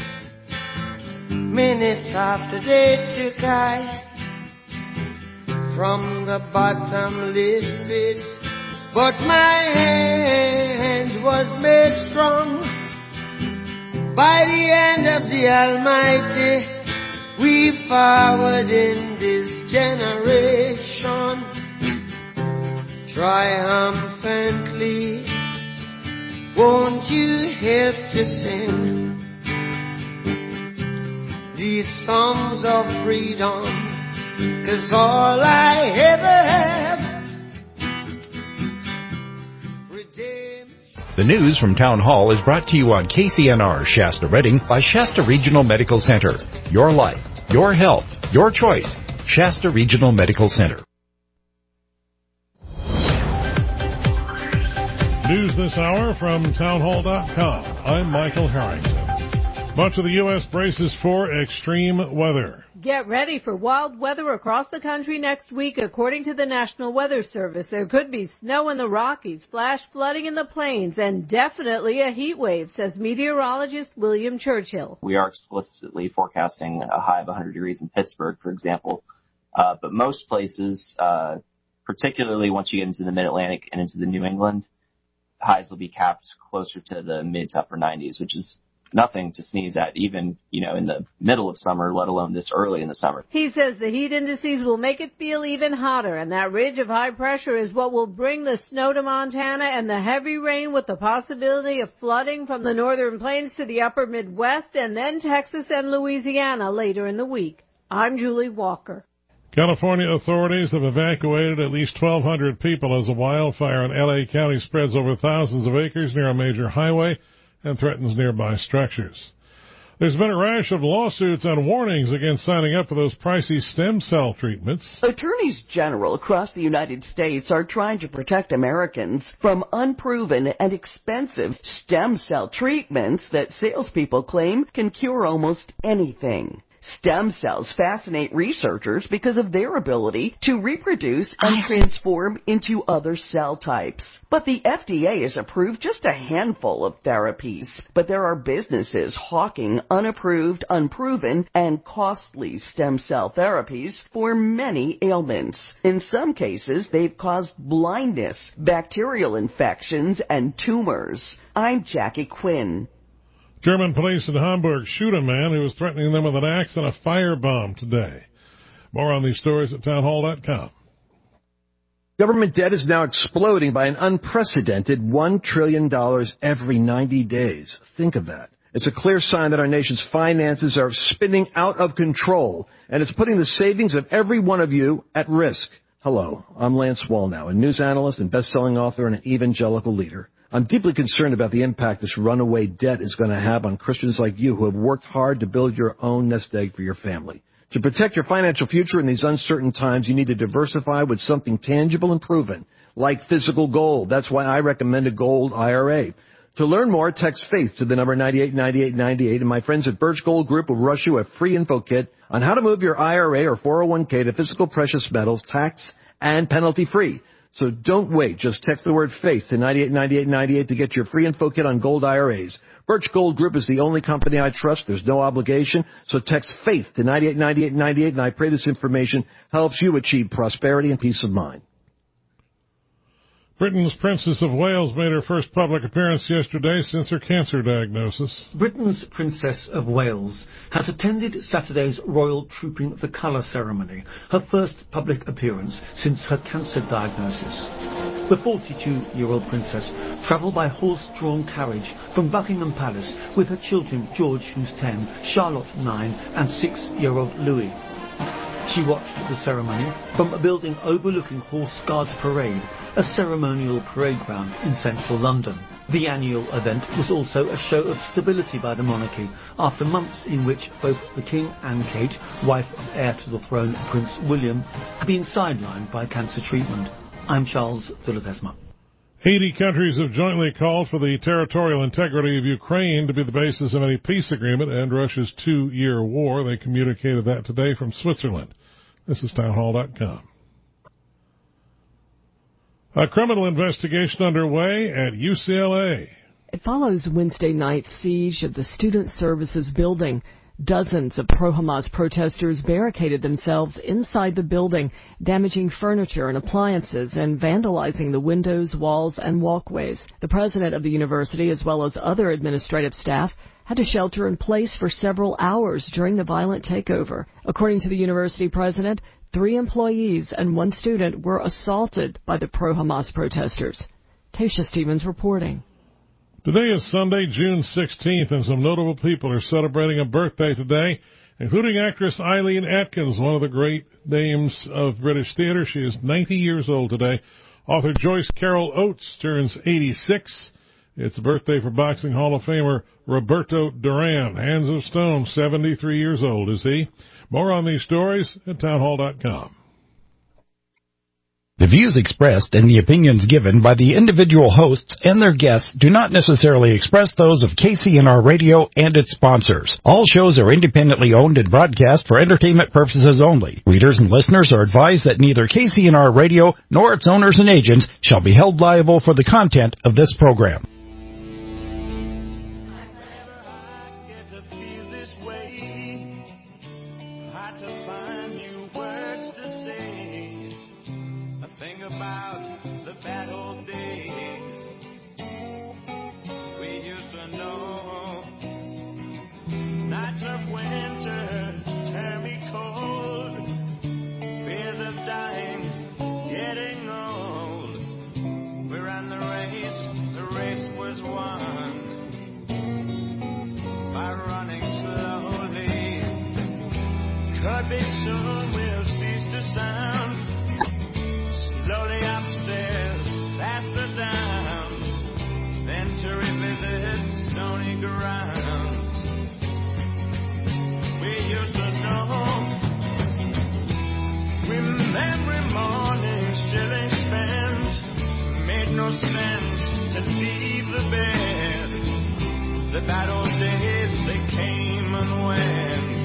Minutes after they took I, from the bottomless pit, but my hand was made strong by the hand of the Almighty. We forward in this generation triumphantly. Won't you help to sing these songs of freedom? 'Cause all I ever have. The news from Town Hall is brought to you on KCNR Shasta Redding by Shasta Regional Medical Center. Your life, your health, your choice. Shasta Regional Medical Center. News this hour from townhall.com. I'm Michael Harrington. Much of the U.S. braces for extreme weather. Get ready for wild weather across the country next week. According to the National Weather Service, there could be snow in the Rockies, flash flooding in the plains, and definitely a heat wave, says meteorologist William Churchill. We are explicitly forecasting a high of 100 degrees in Pittsburgh, for example. But most places, particularly once you get into the mid-Atlantic and into the New England, highs will be capped closer to the mid to upper 90s, which is nothing to sneeze at, even, in the middle of summer, let alone this early in the summer. He says the heat indices will make it feel even hotter, and that ridge of high pressure is what will bring the snow to Montana and the heavy rain, with the possibility of flooding from the northern plains to the upper Midwest and then Texas and Louisiana later in the week. I'm Julie Walker. California authorities have evacuated at least 1,200 people as a wildfire in L.A. County spreads over thousands of acres near a major highway and threatens nearby structures. There's been a rash of lawsuits and warnings against signing up for those pricey stem cell treatments. Attorneys general across the United States are trying to protect Americans from unproven and expensive stem cell treatments that salespeople claim can cure almost anything. Stem cells fascinate researchers because of their ability to reproduce and transform into other cell types. But the FDA has approved just a handful of therapies. But there are businesses hawking unapproved, unproven, and costly stem cell therapies for many ailments. In some cases, they've caused blindness, bacterial infections, and tumors. I'm Jackie Quinn. German police in Hamburg shoot a man who was threatening them with an axe and a firebomb today. More on these stories at townhall.com. Government debt is now exploding by an unprecedented $1 trillion every 90 days. Think of that. It's a clear sign that our nation's finances are spinning out of control, and it's putting the savings of every one of you at risk. Hello, I'm Lance Wallnow, a news analyst and best-selling author and an evangelical leader. I'm deeply concerned about the impact this runaway debt is going to have on Christians like you who have worked hard to build your own nest egg for your family. To protect your financial future in these uncertain times, you need to diversify with something tangible and proven, like physical gold. That's why I recommend a gold IRA. To learn more, text FAITH to the number 989898, and my friends at Birch Gold Group will rush you a free info kit on how to move your IRA or 401k to physical precious metals, tax and penalty free. So don't wait. Just text the word FAITH to 989898 to get your free info kit on gold IRAs. Birch Gold Group is the only company I trust. There's no obligation. So text FAITH to 989898, and I pray this information helps you achieve prosperity and peace of mind. Britain's Princess of Wales made her first public appearance yesterday since her cancer diagnosis. Britain's Princess of Wales has attended Saturday's Royal Trooping the Colour ceremony, her first public appearance since her cancer diagnosis. The 42-year-old princess travelled by horse-drawn carriage from Buckingham Palace with her children George, who's 10, Charlotte, 9, and 6-year-old Louis. She watched the ceremony from a building overlooking Horse Guards Parade, a ceremonial parade ground in central London. The annual event was also a show of stability by the monarchy after months in which both the King and Kate, wife of heir to the throne Prince William, had been sidelined by cancer treatment. I'm Charles de Ledesma. 80 countries have jointly called for the territorial integrity of Ukraine to be the basis of any peace agreement and Russia's 2-year war. They communicated that today from Switzerland. This is townhall.com. A criminal investigation underway at UCLA. It follows Wednesday night's siege of the Student Services building. Dozens of pro-Hamas protesters barricaded themselves inside the building, damaging furniture and appliances and vandalizing the windows, walls, and walkways. The president of the university, as well as other administrative staff, had to shelter in place for several hours during the violent takeover. According to the university president, 3 employees and 1 student were assaulted by the pro-Hamas protesters. Tasha Stevens reporting. Today is Sunday, June 16th, and some notable people are celebrating a birthday today, including actress Eileen Atkins, one of the great names of British theater. She is 90 years old today. Author Joyce Carol Oates turns 86. It's a birthday for Boxing Hall of Famer Roberto Duran. Hands of Stone, 73 years old is he. More on these stories at townhall.com. The views expressed and the opinions given by the individual hosts and their guests do not necessarily express those of KCNR Radio and its sponsors. All shows are independently owned and broadcast for entertainment purposes only. Readers and listeners are advised that neither KCNR Radio nor its owners and agents shall be held liable for the content of this program. The battle days, they came and went,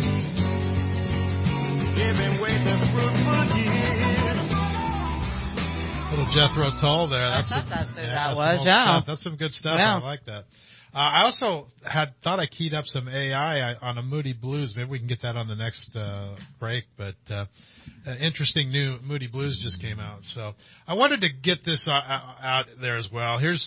giving way to fruitful years. Little Jethro Tull there. That's that was. That's some good stuff. Yeah. I like that. I also thought I keyed up some AI on a Moody Blues. Maybe we can get that on the next break. But interesting new Moody Blues just came out. So I wanted to get this out there as well. Here's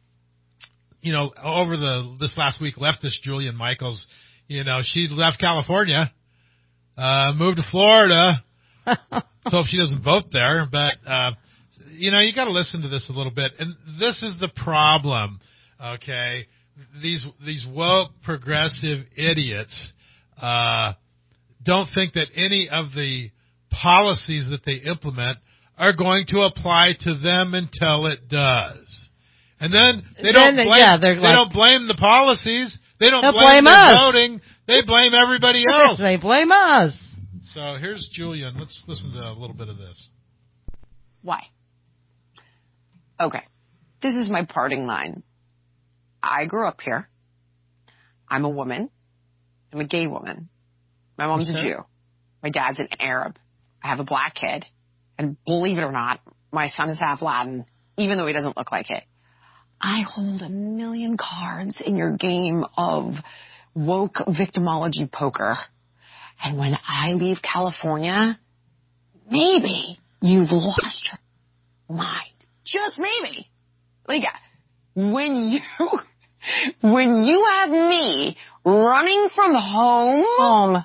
over this last week, leftist Julian Michaels, she left California, moved to Florida. So if she doesn't vote there, but, you got to listen to this a little bit. And this is the problem, okay? These woke progressive idiots, don't think that any of the policies that they implement are going to apply to them until it does. And then they don't blame the policies. They don't blame the voting. They blame everybody else. They blame us. So here's Julian. Let's listen to a little bit of this. Why? Okay. This is my parting line. I grew up here. I'm a woman. I'm a gay woman. My mom's a Jew. My dad's an Arab. I have a black kid. And believe it or not, my son is half Latin, even though he doesn't look like it. I hold 1 million cards in your game of woke victimology poker. And when I leave California, maybe you've lost your mind. Just maybe. Like, when you have me running from home,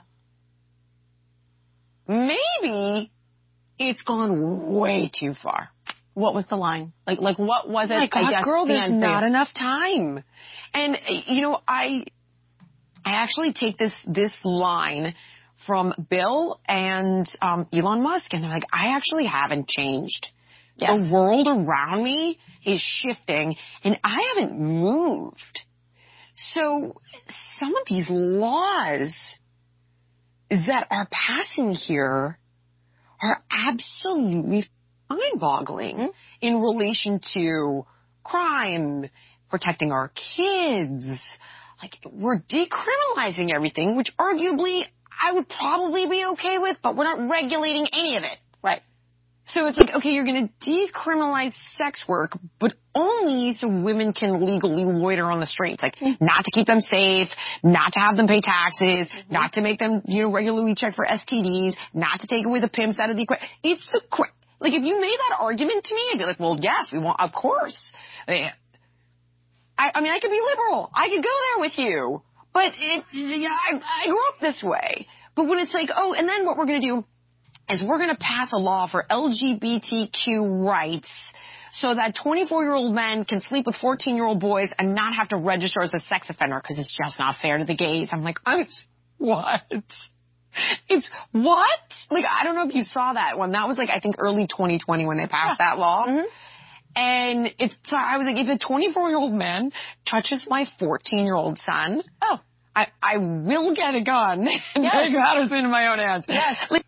maybe it's gone way too far. What was the line? Like what was it? Oh my God, girl, there's not enough time. And, I actually take this line from Bill and Elon Musk, and they're like, I actually haven't changed. Yeah. The world around me is shifting, and I haven't moved. So some of these laws that are passing here are absolutely mind-boggling in relation to crime, protecting our kids. Like, we're decriminalizing everything, which arguably I would probably be okay with, but we're not regulating any of it. Right. So it's like, okay, you're going to decriminalize sex work, but only so women can legally loiter on the streets. Like, not to keep them safe, not to have them pay taxes, not to make them, regularly check for STDs, not to take away the pimps out of the equation. It's the like, if you made that argument to me, I'd be like, well, yes, we want, of course. I mean, I could be liberal. I could go there with you. But I grew up this way. But when it's like, oh, and then what we're going to do is we're going to pass a law for LGBTQ rights so that 24-year-old men can sleep with 14-year-old boys and not have to register as a sex offender because it's just not fair to the gays. I'm like, what? It's what? Like, I don't know if you saw that one. That was like, I think early 2020 when they passed that law. And so I was like, if a 24-year-old man touches my 14-year-old son, I will get a gun and take matters into my own hands. Yes. Like,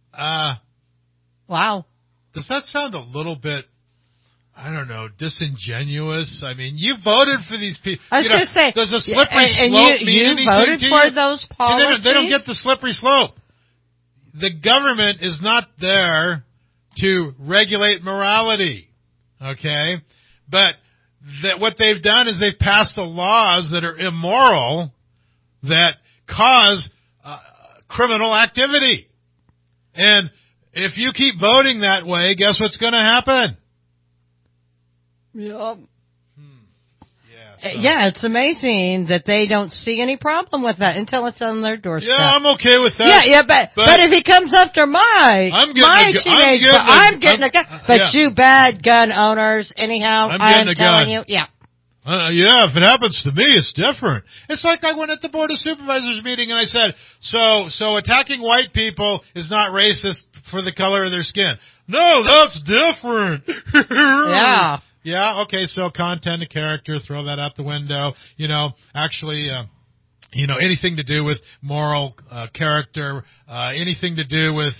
wow. Does that sound a little bit, I don't know, disingenuous? I mean, you voted for these people. I was going to say, does a slippery slope mean anything voted to for you? those policies? See, they don't get the slippery slope. The government is not there to regulate morality, okay? But what they've done is they've passed the laws that are immoral that cause criminal activity. And if you keep voting that way, guess what's going to happen? Yep. Yeah, it's amazing that they don't see any problem with that until it's on their doorstep. Yeah, I'm okay with that. Yeah, but if he comes after I'm getting a gun. But you bad gun owners, anyhow, I'm telling you, yeah, if it happens to me, it's different. It's like I went at the Board of Supervisors meeting and I said, so attacking white people is not racist for the color of their skin. No, that's different. Yeah. Yeah, okay, so content of character, throw that out the window. Actually, anything to do with moral character, anything to do with,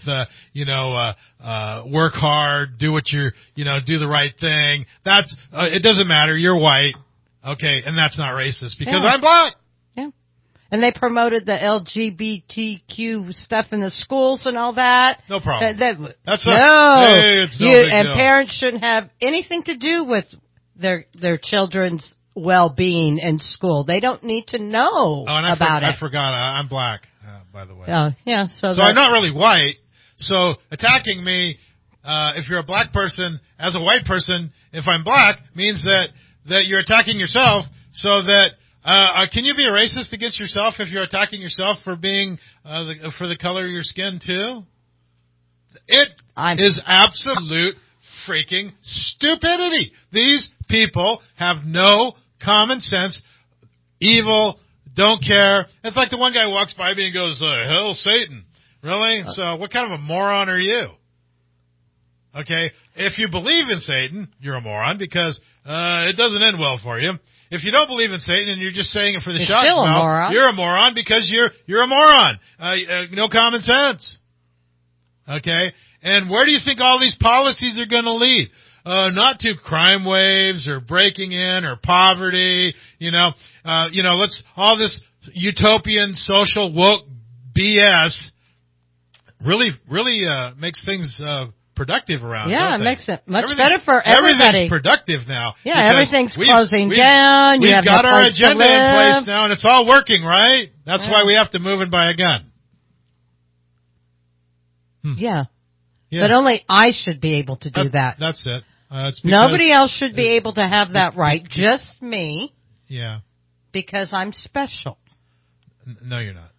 work hard, do what do the right thing. That's, it doesn't matter, you're white. Okay, and that's not racist because I'm black. Yeah. And they promoted the LGBTQ stuff in the schools and all that. No problem. It's no big deal. Parents shouldn't have anything to do with their children's well-being in school. They don't need to know about it. I forgot. I'm black, by the way. Yeah. So I'm not really white. So attacking me, if you're a black person, as a white person, if I'm black, means that you're attacking yourself. So that can you be a racist against yourself if you're attacking yourself for being for the color of your skin too? It is absolute freaking stupidity. These people have no common sense, evil, don't care. It's like the one guy walks by me and goes, "Hell, Satan." Really? So what kind of a moron are you? Okay, if you believe in Satan, you're a moron because it doesn't end well for you. If you don't believe in Satan and you're just saying it for the shock valve, you're a moron because you're a moron. No common sense. Okay? And where do you think all these policies are going to lead? Not to crime waves or breaking in or poverty. Let's all this utopian social woke BS really makes things productive around. Yeah, it makes it much better for everybody. Everything's productive now. Yeah, everything's closing down. We've got our agenda in place now, and it's all working, right? That's why we have to move and buy a gun. Yeah. But only I should be able to do that. That's it. Nobody else should be able to have that right. Just me. Yeah. Because I'm special. No, you're not.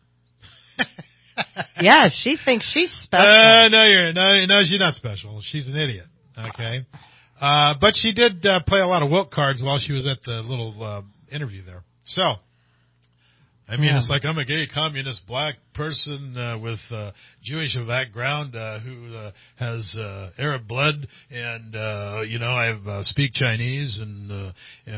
Yeah, she thinks she's special. No, she's not special. She's an idiot. Okay. But she did play a lot of woke cards while she was at the little interview there. So, I mean, it's like I'm a gay communist black person with Jewish background who has Arab blood, and I speak Chinese, and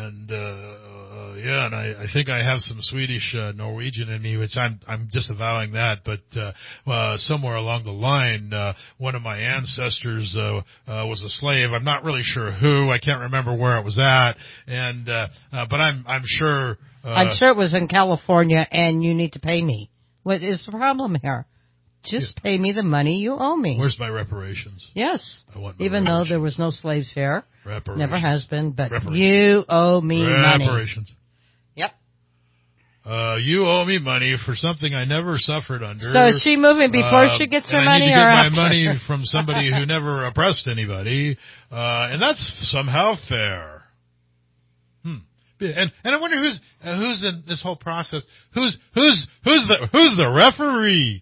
I think I have some Swedish Norwegian in me, which I'm disavowing that. But somewhere along the line, one of my ancestors was a slave. I'm not really sure who. I can't remember where it was at, and but I'm sure. I'm sure it was in California, and you need to pay me. What is the problem here? Just pay me the money you owe me. Where's my reparations? Yes. I want my Even though there was no slaves here. Reparations. Never has been, but you owe me money. Reparations. Yep. You owe me money for something I never suffered under. So is she moving before she gets her money, or I need to get after? my money from somebody who never oppressed anybody, and that's somehow fair. And I wonder who's in this whole process. Who's the referee?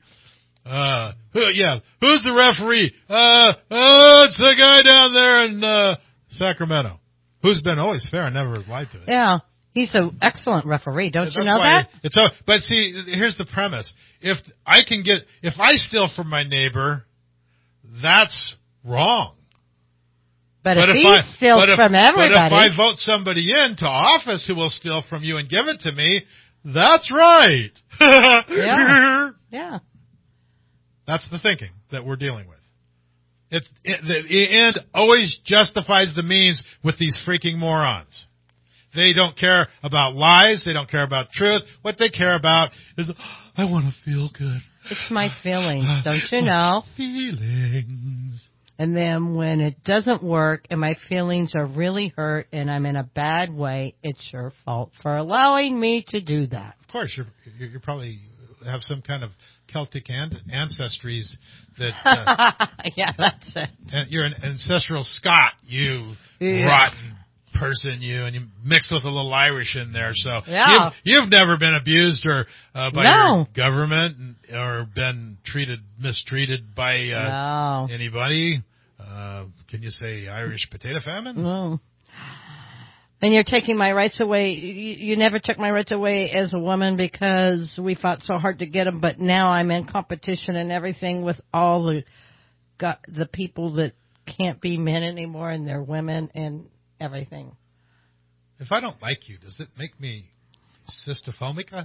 Who's the referee? It's the guy down there in Sacramento, who's been always fair and never lied to it. Yeah, he's an excellent referee. Don't you know that? But see, here's the premise: if I steal from my neighbor, that's wrong. But if he steals from everybody, but if I vote somebody into office who will steal from you and give it to me, that's right. Yeah. That's the thinking that we're dealing with. The end always justifies the means with these freaking morons. They don't care about lies. They don't care about truth. What they care about is, I want to feel good. It's my feelings, don't you know? Feelings. And then when it doesn't work and my feelings are really hurt and I'm in a bad way, it's your fault for allowing me to do that. Of course, you probably have some kind of Celtic ancestries that... yeah, that's it. And you're an ancestral Scot, you rotten person, you, and you mixed with a little Irish in there. So you've never been abused or by your government or been mistreated by anybody. Can you say Irish potato famine? No. And you're taking my rights away. You never took my rights away as a woman because we fought so hard to get them. But now I'm in competition and everything with all the people that can't be men anymore, and they're women and everything. If I don't like you, does it make me cystophomica?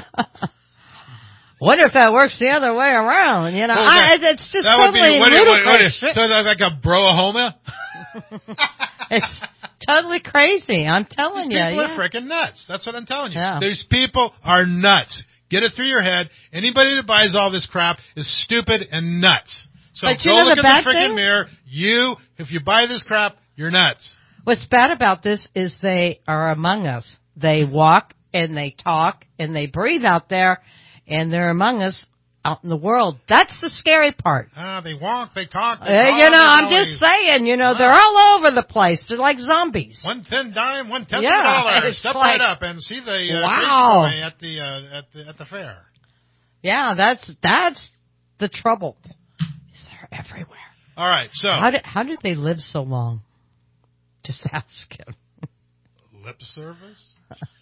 Wonder if that works the other way around. You know, it's just totally ludicrous. So that's like a broahoma? It's totally crazy. I'm telling you. People are freaking nuts. That's what I'm telling you. Yeah. These people are nuts. Get it through your head. Anybody that buys all this crap is stupid and nuts. So go look in the freaking mirror. If you buy this crap, you're nuts. What's bad about this is they are among us. They walk and they talk and they breathe out there, and they're among us out in the world. That's the scary part. They walk, they talk. I'm just saying, they're all over the place. They're like zombies. 1 10 dime, 1/10 of a dollar. Step right up and see the boy at the fair. Yeah, that's the trouble. They're everywhere. All right, so how did they live so long? Just ask him. Lip service?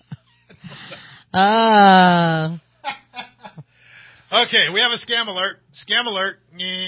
Okay, we have a scam alert. Scam alert.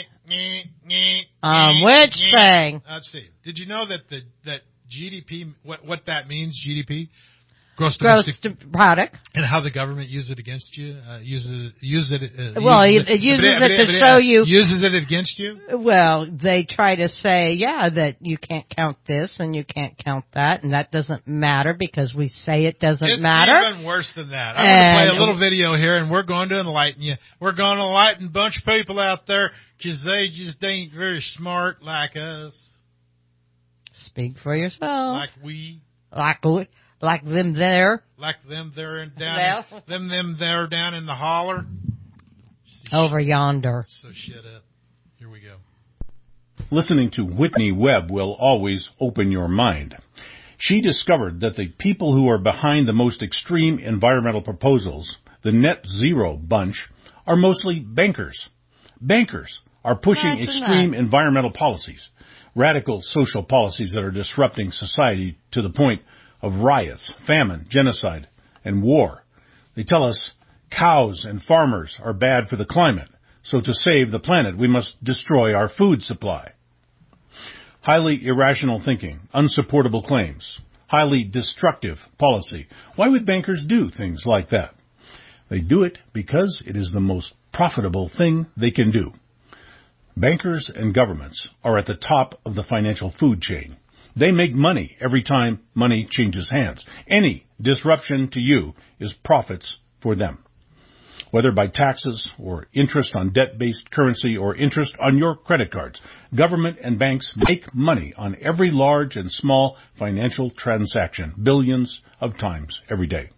Which thing? Let's see. Did you know that GDP, what that means, GDP? Gross product. And how the government uses it against you? It uses it to show you. Uses it against you? Well, they try to say, that you can't count this and you can't count that, and that doesn't matter because we say it doesn't matter. It's even worse than that. I'm going to play a little video here, and we're going to enlighten you. We're going to enlighten a bunch of people out there because they just ain't very smart like us. Speak for yourself. Like we. Like them there. Like them there and down. Them there down in the holler. Over yonder. So shut up. Here we go. Listening to Whitney Webb will always open your mind. She discovered that the people who are behind the most extreme environmental proposals, the net zero bunch, are mostly bankers. Bankers are pushing extreme environmental policies, radical social policies that are disrupting society to the point of riots, famine, genocide, and war. They tell us cows and farmers are bad for the climate, so to save the planet, we must destroy our food supply. Highly irrational thinking, unsupportable claims, highly destructive policy. Why would bankers do things like that? They do it because it is the most profitable thing they can do. Bankers and governments are at the top of the financial food chain. They make money every time money changes hands. Any disruption to you is profits for them. whether by taxes or interest on debt-based currency or interest on your credit cards. Government and banks make money on every large and small financial transaction, billions of times every day.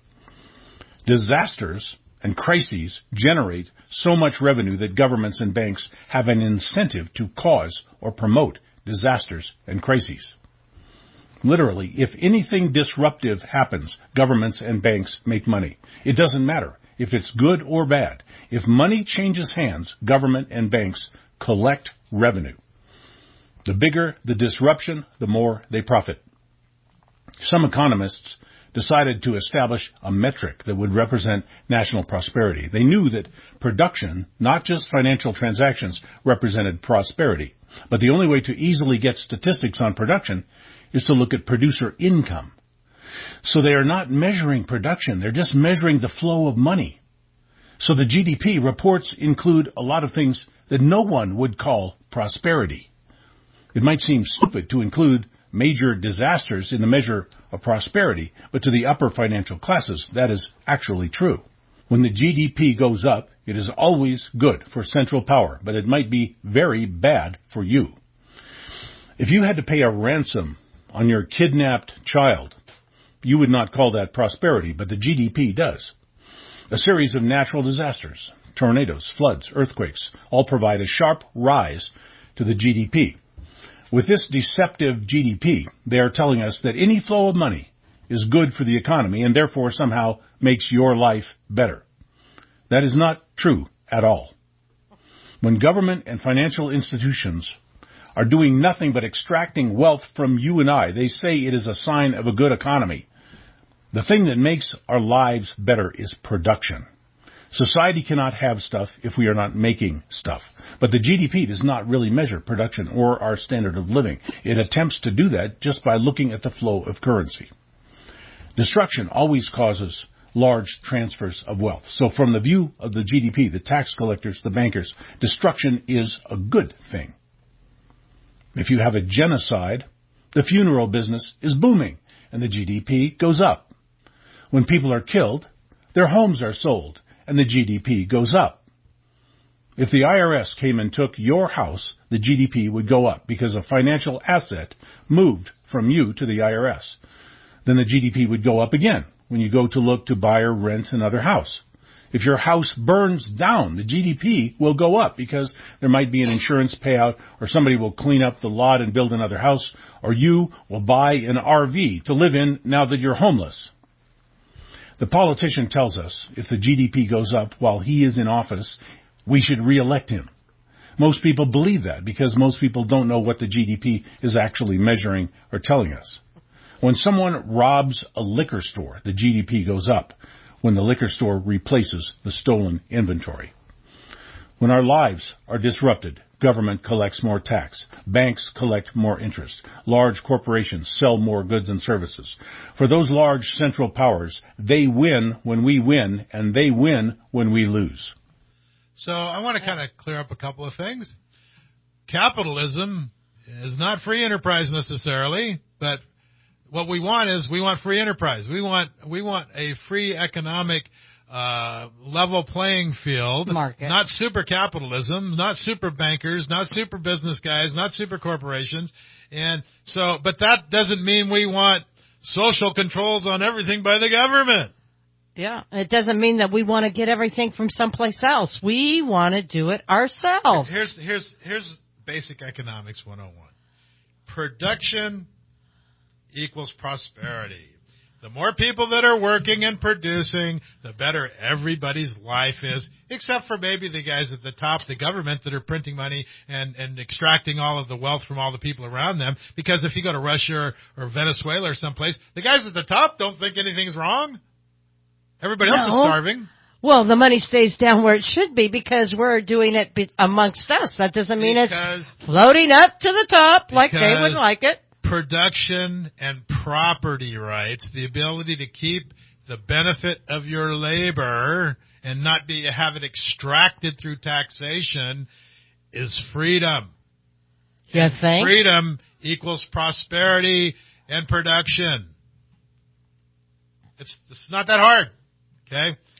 Disasters and crises generate so much revenue that governments and banks have an incentive to cause or promote disasters and crises. Literally, if anything disruptive happens, governments and banks make money. It doesn't matter if it's good or bad. If money changes hands, government and banks collect revenue. The bigger the disruption, the more they profit. Some economists decided to establish a metric that would represent national prosperity. They knew that production, not just financial transactions, represented prosperity. But the only way to easily get statistics on production is to look at producer income. So they are not measuring production, they're just measuring the flow of money. So the GDP reports include a lot of things that no one would call prosperity. It might seem stupid to include major disasters in the measure of prosperity, but to the upper financial classes, that is actually true. When the GDP goes up, it is always good for central power, but it might be very bad for you. If you had to pay a ransom on your kidnapped child, you would not call that prosperity, but the GDP does. A series of natural disasters, tornadoes, floods, earthquakes, all provide a sharp rise to the GDP. With this deceptive GDP, they are telling us that any flow of money is good for the economy and therefore somehow makes your life better. That is not true at all. When government and financial institutions are doing nothing but extracting wealth from you and I, they say it is a sign of a good economy. The thing that makes our lives better is production. Society cannot have stuff if we are not making stuff. But the GDP does not really measure production or our standard of living. It attempts to do that just by looking at the flow of currency. Destruction always causes large transfers of wealth. So from the view of the GDP, the tax collectors, the bankers, destruction is a good thing. If you have a genocide, the funeral business is booming and the GDP goes up. When people are killed, their homes are sold and the GDP goes up. If the IRS came and took your house, the GDP would go up because a financial asset moved from you to the IRS. Then the GDP would go up again when you go to look to buy or rent another house. If your house burns down, the GDP will go up because there might be an insurance payout, or somebody will clean up the lot and build another house, or you will buy an RV to live in now that you're homeless. The politician tells us if the GDP goes up while he is in office, we should re-elect him. Most people believe that because most people don't know what the GDP is actually measuring or telling us. When someone robs a liquor store, the GDP goes up when the liquor store replaces the stolen inventory. When our lives are disrupted, government collects more tax. Banks collect more interest. Large corporations sell more goods and services. For those large central powers, they win when we win, and they win when we lose. So I want to kind of clear up a couple of things. Capitalism is not free enterprise necessarily, but what we want is we want free enterprise. We want a free economic level playing field. Market. Not super capitalism, not super bankers, not super business guys, not super corporations. And so, but that doesn't mean we want social controls on everything by the government. Yeah, it doesn't mean that we want to get everything from someplace else. We want to do it ourselves. Here's basic economics 101. Production equals prosperity. The more people that are working and producing, the better everybody's life is, except for maybe the guys at the top, the government, that are printing money and extracting all of the wealth from all the people around them. Because if you go to Russia or Venezuela or someplace, the guys at the top don't think anything's wrong. Everybody else is starving. Well, the money stays down where it should be because we're doing it amongst us. That doesn't mean it's floating up to the top like they would like it. Production and property rights, the ability to keep the benefit of your labor and not have it extracted through taxation, is freedom. You think? Freedom equals prosperity and production. It's not that hard. Okay?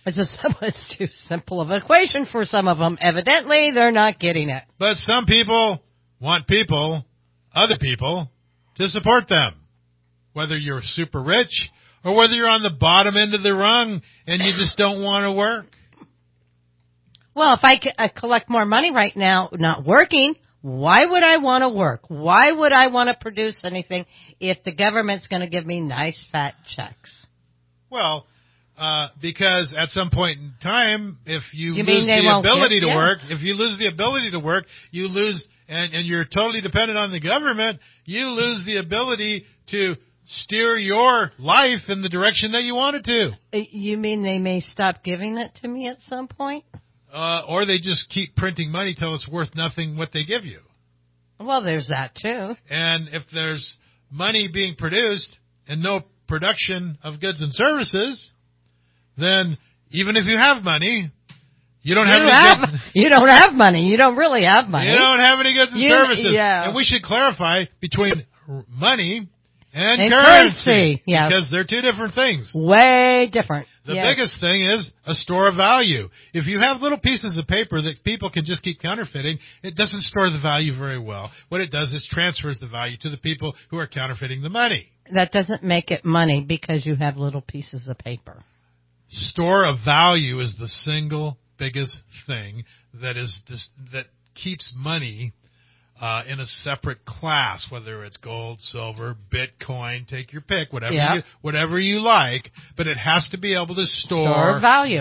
It's too simple of an equation for some of them. Evidently, they're not getting it. But some people want other people, to support them. Whether you're super rich or whether you're on the bottom end of the rung and you just don't want to work. Well, if I collect more money right now not working, why would I want to work? Why would I want to produce anything if the government's going to give me nice fat checks? Well, because at some point in time, if you lose the ability to work, you lose, and you're totally dependent on the government, you lose the ability to steer your life in the direction that you want it to. You mean they may stop giving it to me at some point? Or they just keep printing money till it's worth nothing what they give you. Well, there's that too. And if there's money being produced and no production of goods and services, then even if you have money, you don't have any you don't have money. You don't really have money. You don't have any goods and services. Yeah. And we should clarify between money and currency. Yeah. Because they're two different things. Way different. The biggest thing is a store of value. If you have little pieces of paper that people can just keep counterfeiting, it doesn't store the value very well. What it does is transfers the value to the people who are counterfeiting the money. That doesn't make it money because you have little pieces of paper. Store of value is the single biggest thing that keeps money in a separate class, whether it's gold, silver, Bitcoin, take your pick, whatever you like, but it has to be able to store value.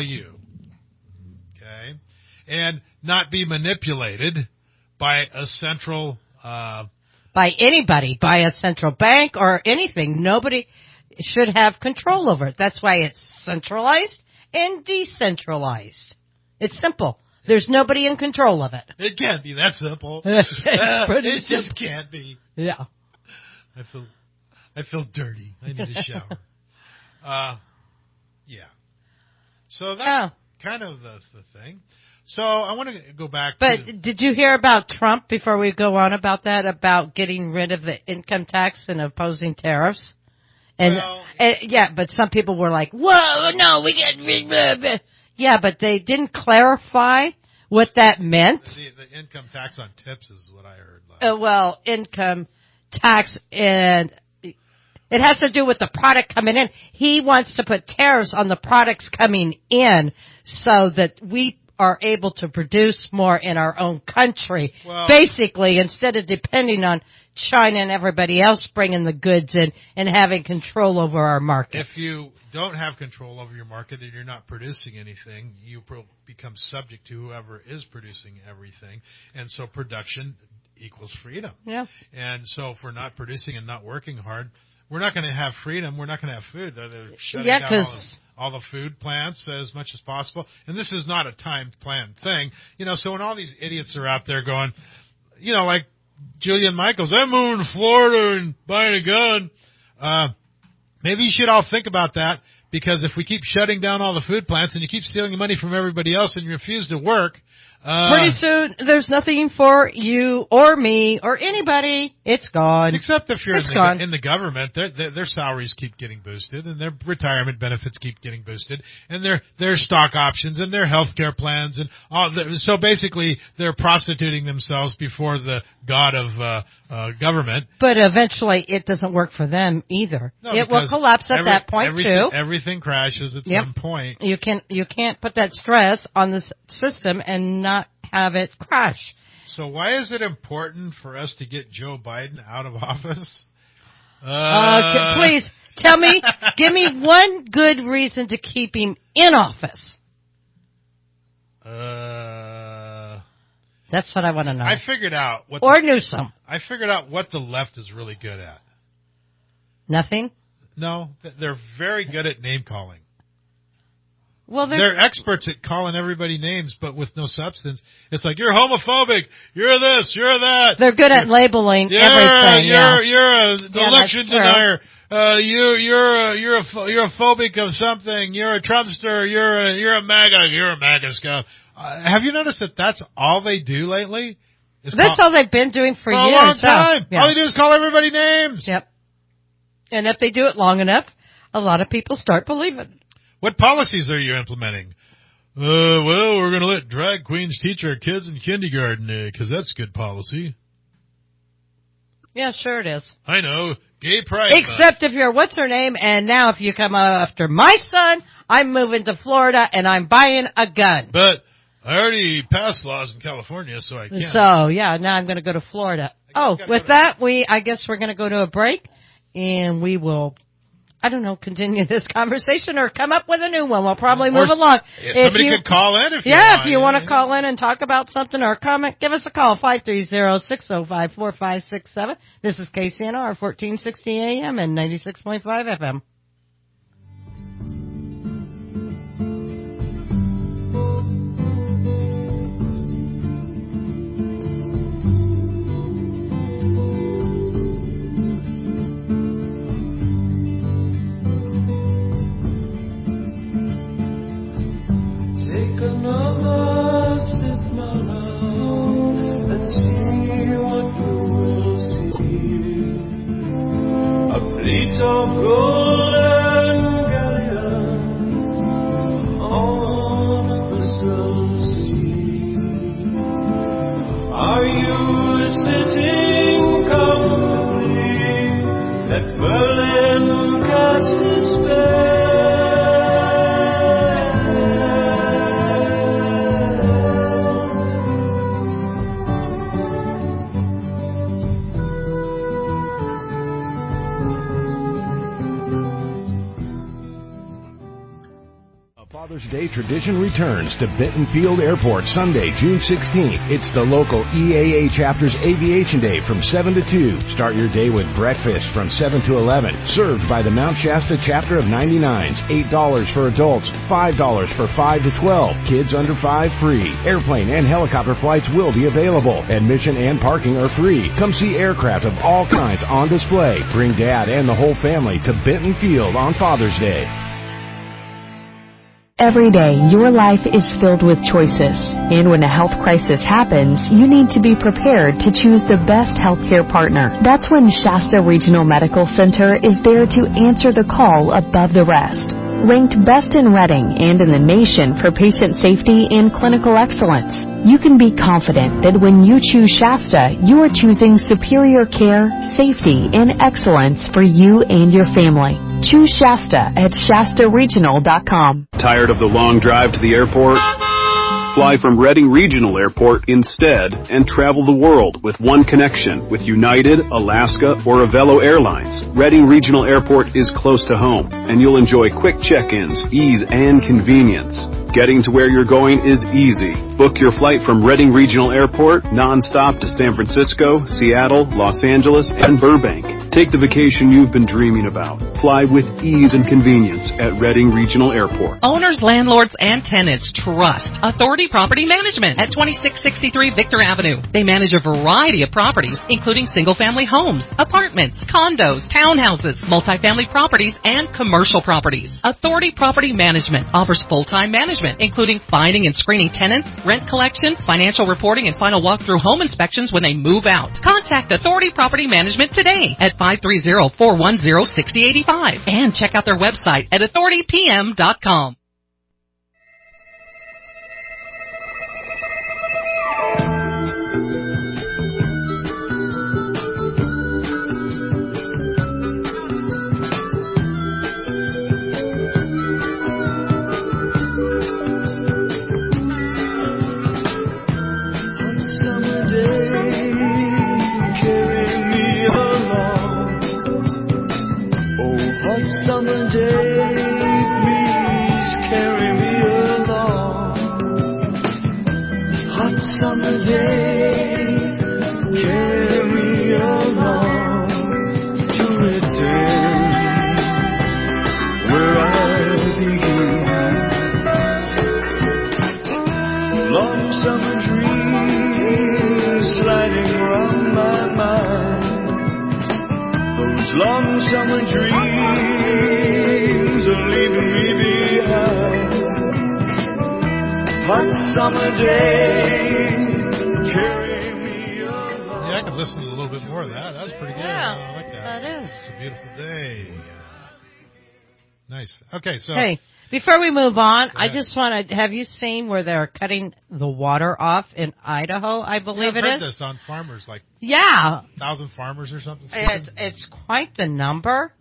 Okay? And not be manipulated by a central by anybody, by a central bank or anything. Nobody should have control over it. That's why it's centralized and decentralized. It's simple. There's nobody in control of it. It can't be that simple. It just can't be. Yeah. I feel dirty. I need a shower. Yeah. So that's kind of the thing. So I want to go back to... But did you hear about Trump, before we go on about that, about getting rid of the income tax and opposing tariffs? And, but some people were like, whoa, no, we get rid of it. Yeah, but they didn't clarify what that meant. The income tax on tips is what I heard. Well, income tax, and it has to do with the product coming in. He wants to put tariffs on the products coming in so that we are able to produce more in our own country. Well, basically, instead of depending on China and everybody else bringing the goods in and having control over our market. If you don't have control over your market and you're not producing anything, you become subject to whoever is producing everything. And so production equals freedom. Yeah. And so if we're not producing and not working hard, we're not going to have freedom. We're not going to have food. They're shutting down all the food plants as much as possible. And this is not a timed, planned thing. So when all these idiots are out there going, like Julian Michaels, I'm moving to Florida and buying a gun. Maybe you should all think about that, because if we keep shutting down all the food plants and you keep stealing the money from everybody else and you refuse to work, pretty soon there's nothing for you or me or anybody. It's gone. Except if you're in the government, their salaries keep getting boosted and their retirement benefits keep getting boosted and their stock options and their health care plans and all. So basically, they're prostituting themselves before the god of government. But eventually, it doesn't work for them either. No, it will collapse at that point too. Everything crashes at some point. You can't put that stress on the system and not have it crash. So why is it important for us to get Joe Biden out of office? Please tell me, give me one good reason to keep him in office. That's what I want to know. I figured out Newsom. I figured out what the left is really good at. Nothing? No, they're very good at name calling. Well, they're experts at calling everybody names, but with no substance. It's like, you're homophobic, you're this, you're that. They're good at labeling everything. You're an election denier. You're a phobic of something. You're a Trumpster. You're a MAGA stuff. Have you noticed that that's all they do lately? That's all they've been doing for years. A long time. Yeah. All they do is call everybody names. Yep. And if they do it long enough, a lot of people start believing. What policies are you implementing? Well, we're going to let drag queens teach our kids in kindergarten because that's good policy. Yeah, sure it is. I know. Gay pride. Except if you're what's her name, and now if you come after my son, I'm moving to Florida and I'm buying a gun. But I already passed laws in California, so I can't. So, yeah, now I'm going to go to Florida. Oh, with that, I guess we're going to go to a break, and we will, I don't know, continue this conversation or come up with a new one. We'll probably move along. Somebody could call in if you want. Yeah, if you want to call in and talk about something or a comment, give us a call, 530-605-4567. This is KCNR, 1460 AM and 96.5 FM. Another sip, my love, and see what you will see. A fleet of golden galleons on a crystal sea. Are you sitting comfortably? Let Berlin cast his spell. Father's Day tradition returns to Benton Field Airport Sunday, June 16th. It's the local EAA chapter's Aviation Day from 7 to 2. Start your day with breakfast from 7 to 11. Served by the Mount Shasta chapter of 99s. $8 for adults, $5 for 5 to 12. Kids under 5 free. Airplane and helicopter flights will be available. Admission and parking are free. Come see aircraft of all kinds on display. Bring Dad and the whole family to Benton Field on Father's Day. Every day, your life is filled with choices. And when a health crisis happens, you need to be prepared to choose the best healthcare partner. That's when Shasta Regional Medical Center is there to answer the call above the rest. Ranked best in Reading and in the nation for patient safety and clinical excellence, you can be confident that when you choose Shasta, you are choosing superior care, safety, and excellence for you and your family. Choose Shasta at ShastaRegional.com. Tired of the long drive to the airport? Fly from Reading Regional Airport instead and travel the world with one connection with United, Alaska, or Avelo Airlines. Reading Regional Airport is close to home, and you'll enjoy quick check-ins, ease, and convenience. Getting to where you're going is easy. Book your flight from Reading Regional Airport nonstop to San Francisco, Seattle, Los Angeles, and Burbank. Take the vacation you've been dreaming about. Fly with ease and convenience at Reading Regional Airport. Owners, landlords, and tenants trust Authority Property Management at 2663 Victor Avenue. They manage a variety of properties, including single-family homes, apartments, condos, townhouses, multifamily properties, and commercial properties. Authority Property Management offers full-time management, including finding and screening tenants, rent collection, financial reporting, and final walkthrough home inspections when they move out. Contact Authority Property Management today at 530-410-6085 and check out their website at authoritypm.com. Summer day, please carry me along. Hot summer day, carry me along to return where I begin. Long summer dreams sliding round my mind. Those long summer dreams are leaving me behind. Hot summer day, carry me along. Yeah, I could listen to a little bit more of that. That's pretty good. Yeah, I like that. That is. It's a beautiful day. Nice. Okay, so Hey, before we move on, I just want to, have you seen where they're cutting the water off in Idaho, I believe I've it heard is? this on farmers, like 1,000 farmers or something. It's quite the number.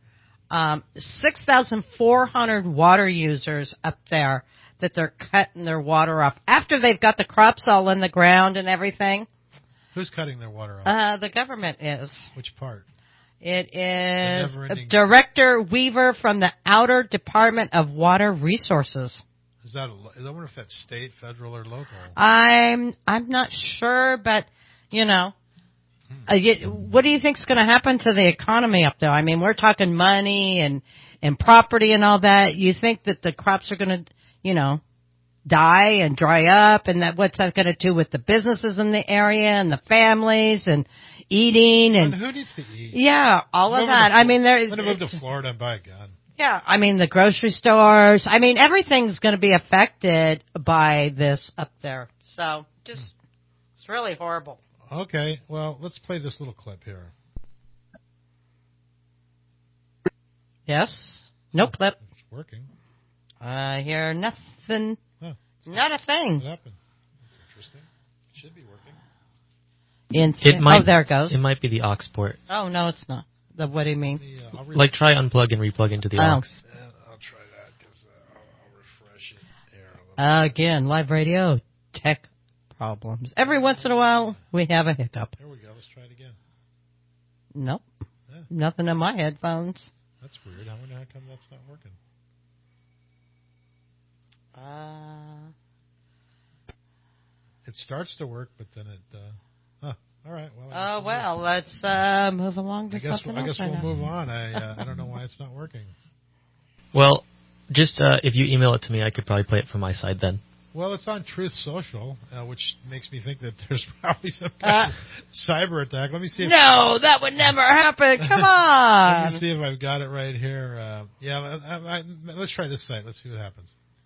6,400 water users up there that they're cutting their water off after they've got the crops all in the ground and everything. Who's cutting their water off? The government is. Which part? It is Director Weaver from the Outer Department of Water Resources. Is that? I wonder if that's state, federal, or local. I'm not sure, but you know, what do you think's going to happen to the economy up there? I mean, we're talking money and property and all that. You think that the crops are going to, you know, die and dry up, and that what's that going to do with the businesses in the area and the families and eating and who needs to eat? Yeah, all of that. I mean, I'm going to move to Florida and buy a gun. Yeah, I mean the grocery stores. I mean everything's going to be affected by this up there. So just it's really horrible. Okay, well let's play this little clip here. Yes, no clip. It's working. I hear nothing. Not a thing. What happened? That's interesting. It should be working. There it goes. It might be the aux port. Oh, no, it's not. What do you mean? Like, try unplug and replug into the aux. I'll try that because I'll refresh it here a little Again, live radio, tech problems. Every once in a while, we have a hiccup. Here we go. Let's try it again. Nope. Nothing in my headphones. That's weird. I wonder how come that's not working. It starts to work, but then it... all right. Well, let's move along to something else. I guess we'll move on. I don't know why it's not working. Well, just if you email it to me, I could probably play it from my side then. Well, it's on Truth Social, which makes me think that there's probably some kind of cyber attack. Let me see. No, that would never happen. Come on. Let me see if I've got it right here. Let's try this site. Let's see what happens.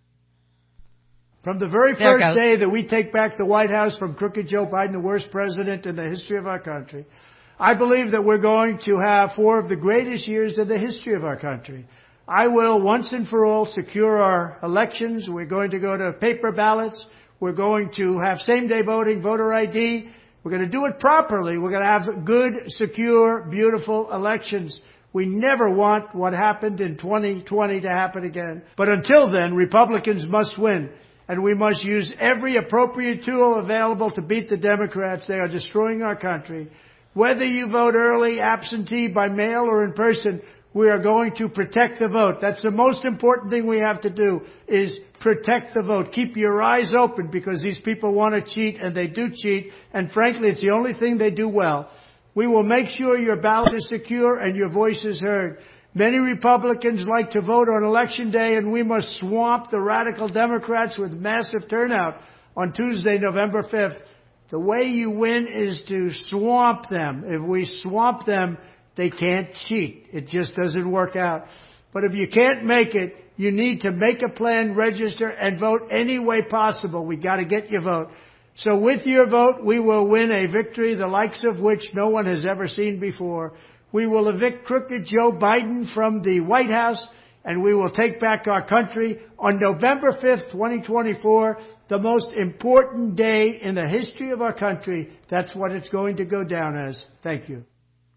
From the very first day that we take back the White House from crooked Joe Biden, the worst president in the history of our country, I believe that we're going to have 4 of the greatest years in the history of our country. I will once and for all secure our elections. We're going to go to paper ballots. We're going to have same-day voting, voter ID. We're going to do it properly. We're going to have good, secure, beautiful elections. We never want what happened in 2020 to happen again. But until then, Republicans must win. And we must use every appropriate tool available to beat the Democrats. They are destroying our country. Whether you vote early, absentee, by mail, or in person, we are going to protect the vote. That's the most important thing we have to do, is protect the vote. Keep your eyes open, because these people want to cheat, and they do cheat. And frankly, it's the only thing they do well. We will make sure your ballot is secure and your voice is heard. Many Republicans like to vote on Election Day, and we must swamp the radical Democrats with massive turnout on Tuesday, November 5th. The way you win is to swamp them. If we swamp them, they can't cheat. It just doesn't work out. But if you can't make it, you need to make a plan, register, and vote any way possible. We got to get your vote. So with your vote, we will win a victory the likes of which no one has ever seen before. We will evict crooked Joe Biden from the White House, and we will take back our country on November 5th, 2024, the most important day in the history of our country. That's what it's going to go down as. Thank you.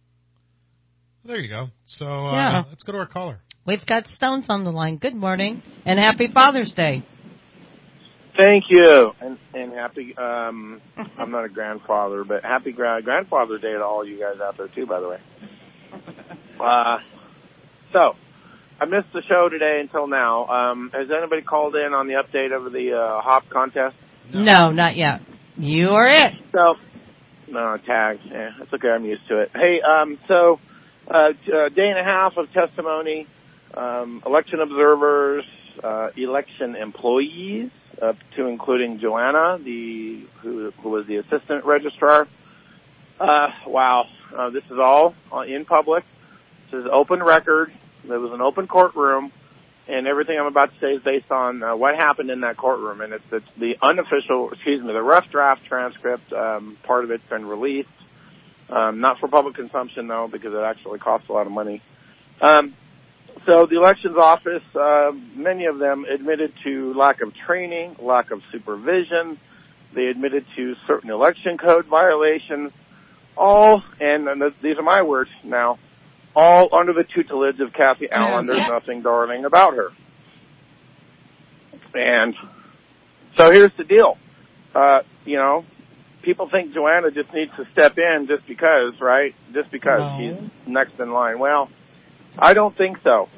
There you go. So let's go to our caller. We've got Stones on the line. Good morning, and happy Father's Day. Thank you, and happy, I'm not a grandfather, but happy Grandfather's Day to all you guys out there, too, by the way. So, I missed the show today until now. Has anybody called in on the update of the hop contest? No, not yet. You are it. So, no, tagged. Yeah, that's okay. I'm used to it. Hey, a day and a half of testimony, election observers, election employees, up to including Joanna, who was the assistant registrar. Wow. This is all in public. This is open record. There was an open courtroom, and everything I'm about to say is based on what happened in that courtroom. And it's the the rough draft transcript. Part of it's been released. Not for public consumption, though, because it actually costs a lot of money. So the elections office, many of them admitted to lack of training, lack of supervision. They admitted to certain election code violations, all, and these are my words now, all under the tutelage of Kathy Allen. There's nothing darling about her. And so here's the deal. People think Joanna just needs to step in just because, right? Just because she's next in line. Well, I don't think so.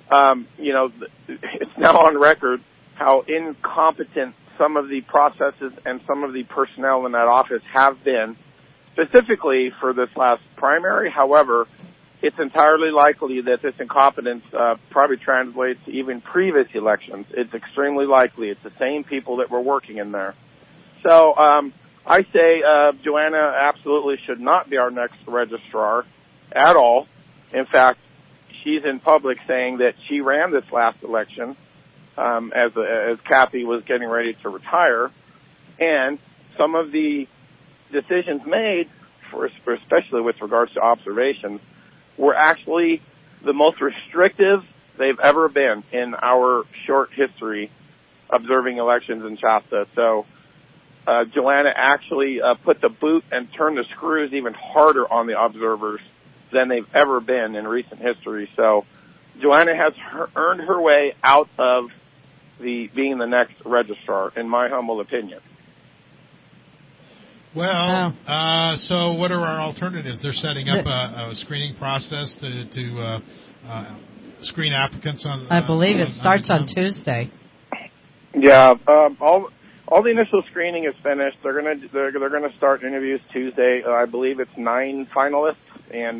It's now on record how incompetent some of the processes and some of the personnel in that office have been, specifically for this last primary. However, it's entirely likely that this incompetence probably translates to even previous elections. It's extremely likely. It's the same people that were working in there. So I say Joanna absolutely should not be our next registrar at all. In fact, she's in public saying that she ran this last election as Kathy was getting ready to retire, and some of the decisions made, especially with regards to observations, were actually the most restrictive they've ever been in our short history observing elections in Shasta. So Joanna actually put the boot and turned the screws even harder on the observers than they've ever been in recent history. So Joanna has earned her way out of being the next registrar, in my humble opinion. Well, so what are our alternatives? They're setting up a screening process to screen applicants on. I believe it starts on Tuesday. Yeah, all the initial screening is finished. They're gonna start interviews Tuesday. I believe it's 9 finalists, and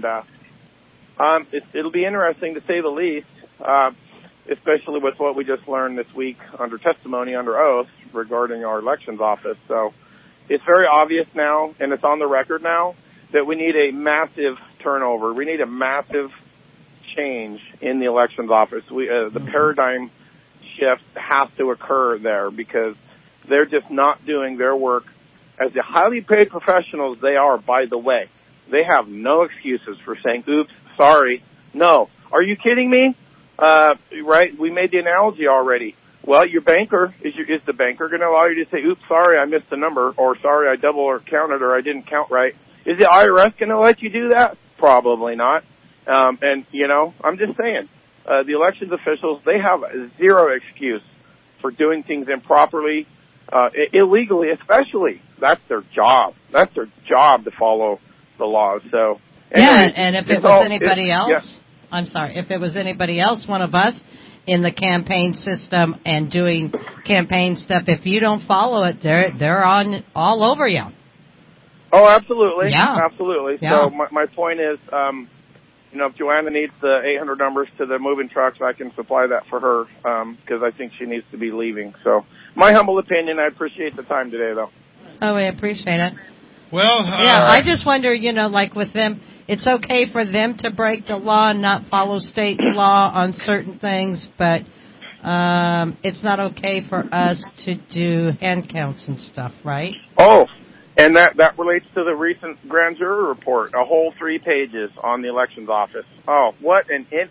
it'll be interesting to say the least, especially with what we just learned this week under testimony under oath regarding our elections office. So it's very obvious now, and it's on the record now, that we need a massive turnover. We need a massive change in the elections office. The paradigm shift has to occur there, because they're just not doing their work as the highly paid professionals they are, by the way. They have no excuses for saying, oops, sorry. No. Are you kidding me? Right? We made the analogy already. Well, your banker, is the banker going to allow you to say, oops, sorry, I missed the number, or sorry, I double or counted, or I didn't count right? Is the IRS going to let you do that? Probably not. I'm just saying, the elections officials, they have zero excuse for doing things improperly, illegally especially. That's their job. That's their job to follow the laws. So anyway, and if it was anybody else, I'm sorry, if it was anybody else, one of us in the campaign system and doing campaign stuff, if you don't follow it, they're on all over you. Oh, absolutely. Yeah. Absolutely. Yeah. So my point is, if Joanna needs the 800 numbers to the moving trucks, I can supply that for her, because I think she needs to be leaving. So my humble opinion, I appreciate the time today, though. Oh, we appreciate it. Well, I just wonder, like with them, it's okay for them to break the law and not follow state law on certain things, but it's not okay for us to do hand counts and stuff, right? Oh, and that relates to the recent grand jury report, a whole 3 pages on the elections office. Oh, what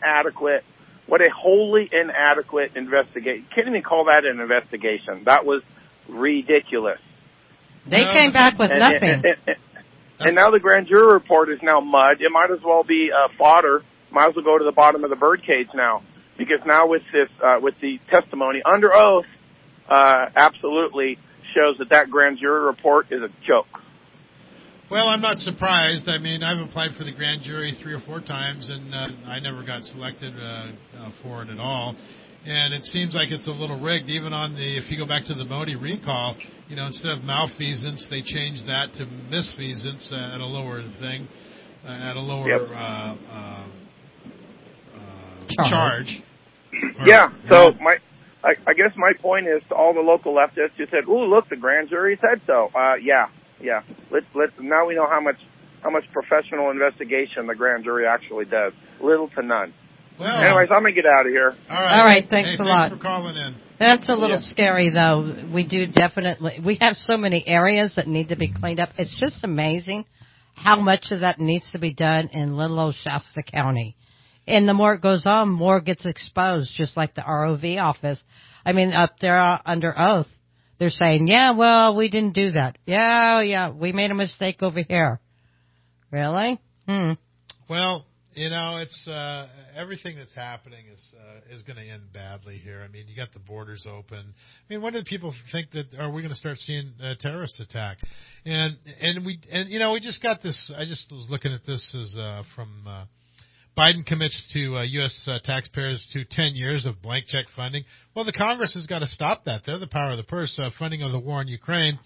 a wholly inadequate investigation. Can't even call that an investigation. That was ridiculous. They came back with nothing. And now the grand jury report is now mud. It might as well be fodder. Might as well go to the bottom of the birdcage now, because now with this, with the testimony under oath, absolutely shows that grand jury report is a joke. Well, I'm not surprised. I mean, I've applied for the grand jury 3 or 4 times, and I never got selected for it at all. And it seems like it's a little rigged. Even if you go back to the Modi recall, instead of malfeasance, they changed that to misfeasance at a lower thing, at a lower charge. Yeah. So I guess my point is to all the local leftists who said, "Ooh, look, the grand jury said so." Yeah. Let's now we know how much professional investigation the grand jury actually does. Little to none. Well, anyways, I'm gonna get out of here. All right. Thanks a lot. Thanks for calling in. That's a little scary, though. We have so many areas that need to be cleaned up. It's just amazing how much of that needs to be done in little old Shasta County. And the more it goes on, more gets exposed, just like the ROV office. I mean, up there under oath, they're saying, yeah, well, we didn't do that. Yeah, we made a mistake over here. Really? Well, it's everything that's happening is going to end badly here. I mean, you got the borders open. I mean, when did people think that are we going to start seeing a terrorist attack? And we just got this. I just was looking at this as from Biden commits to U.S. taxpayers to 10 years of blank check funding. Well, the Congress has got to stop that. They're the power of the purse. Funding of the war in Ukraine.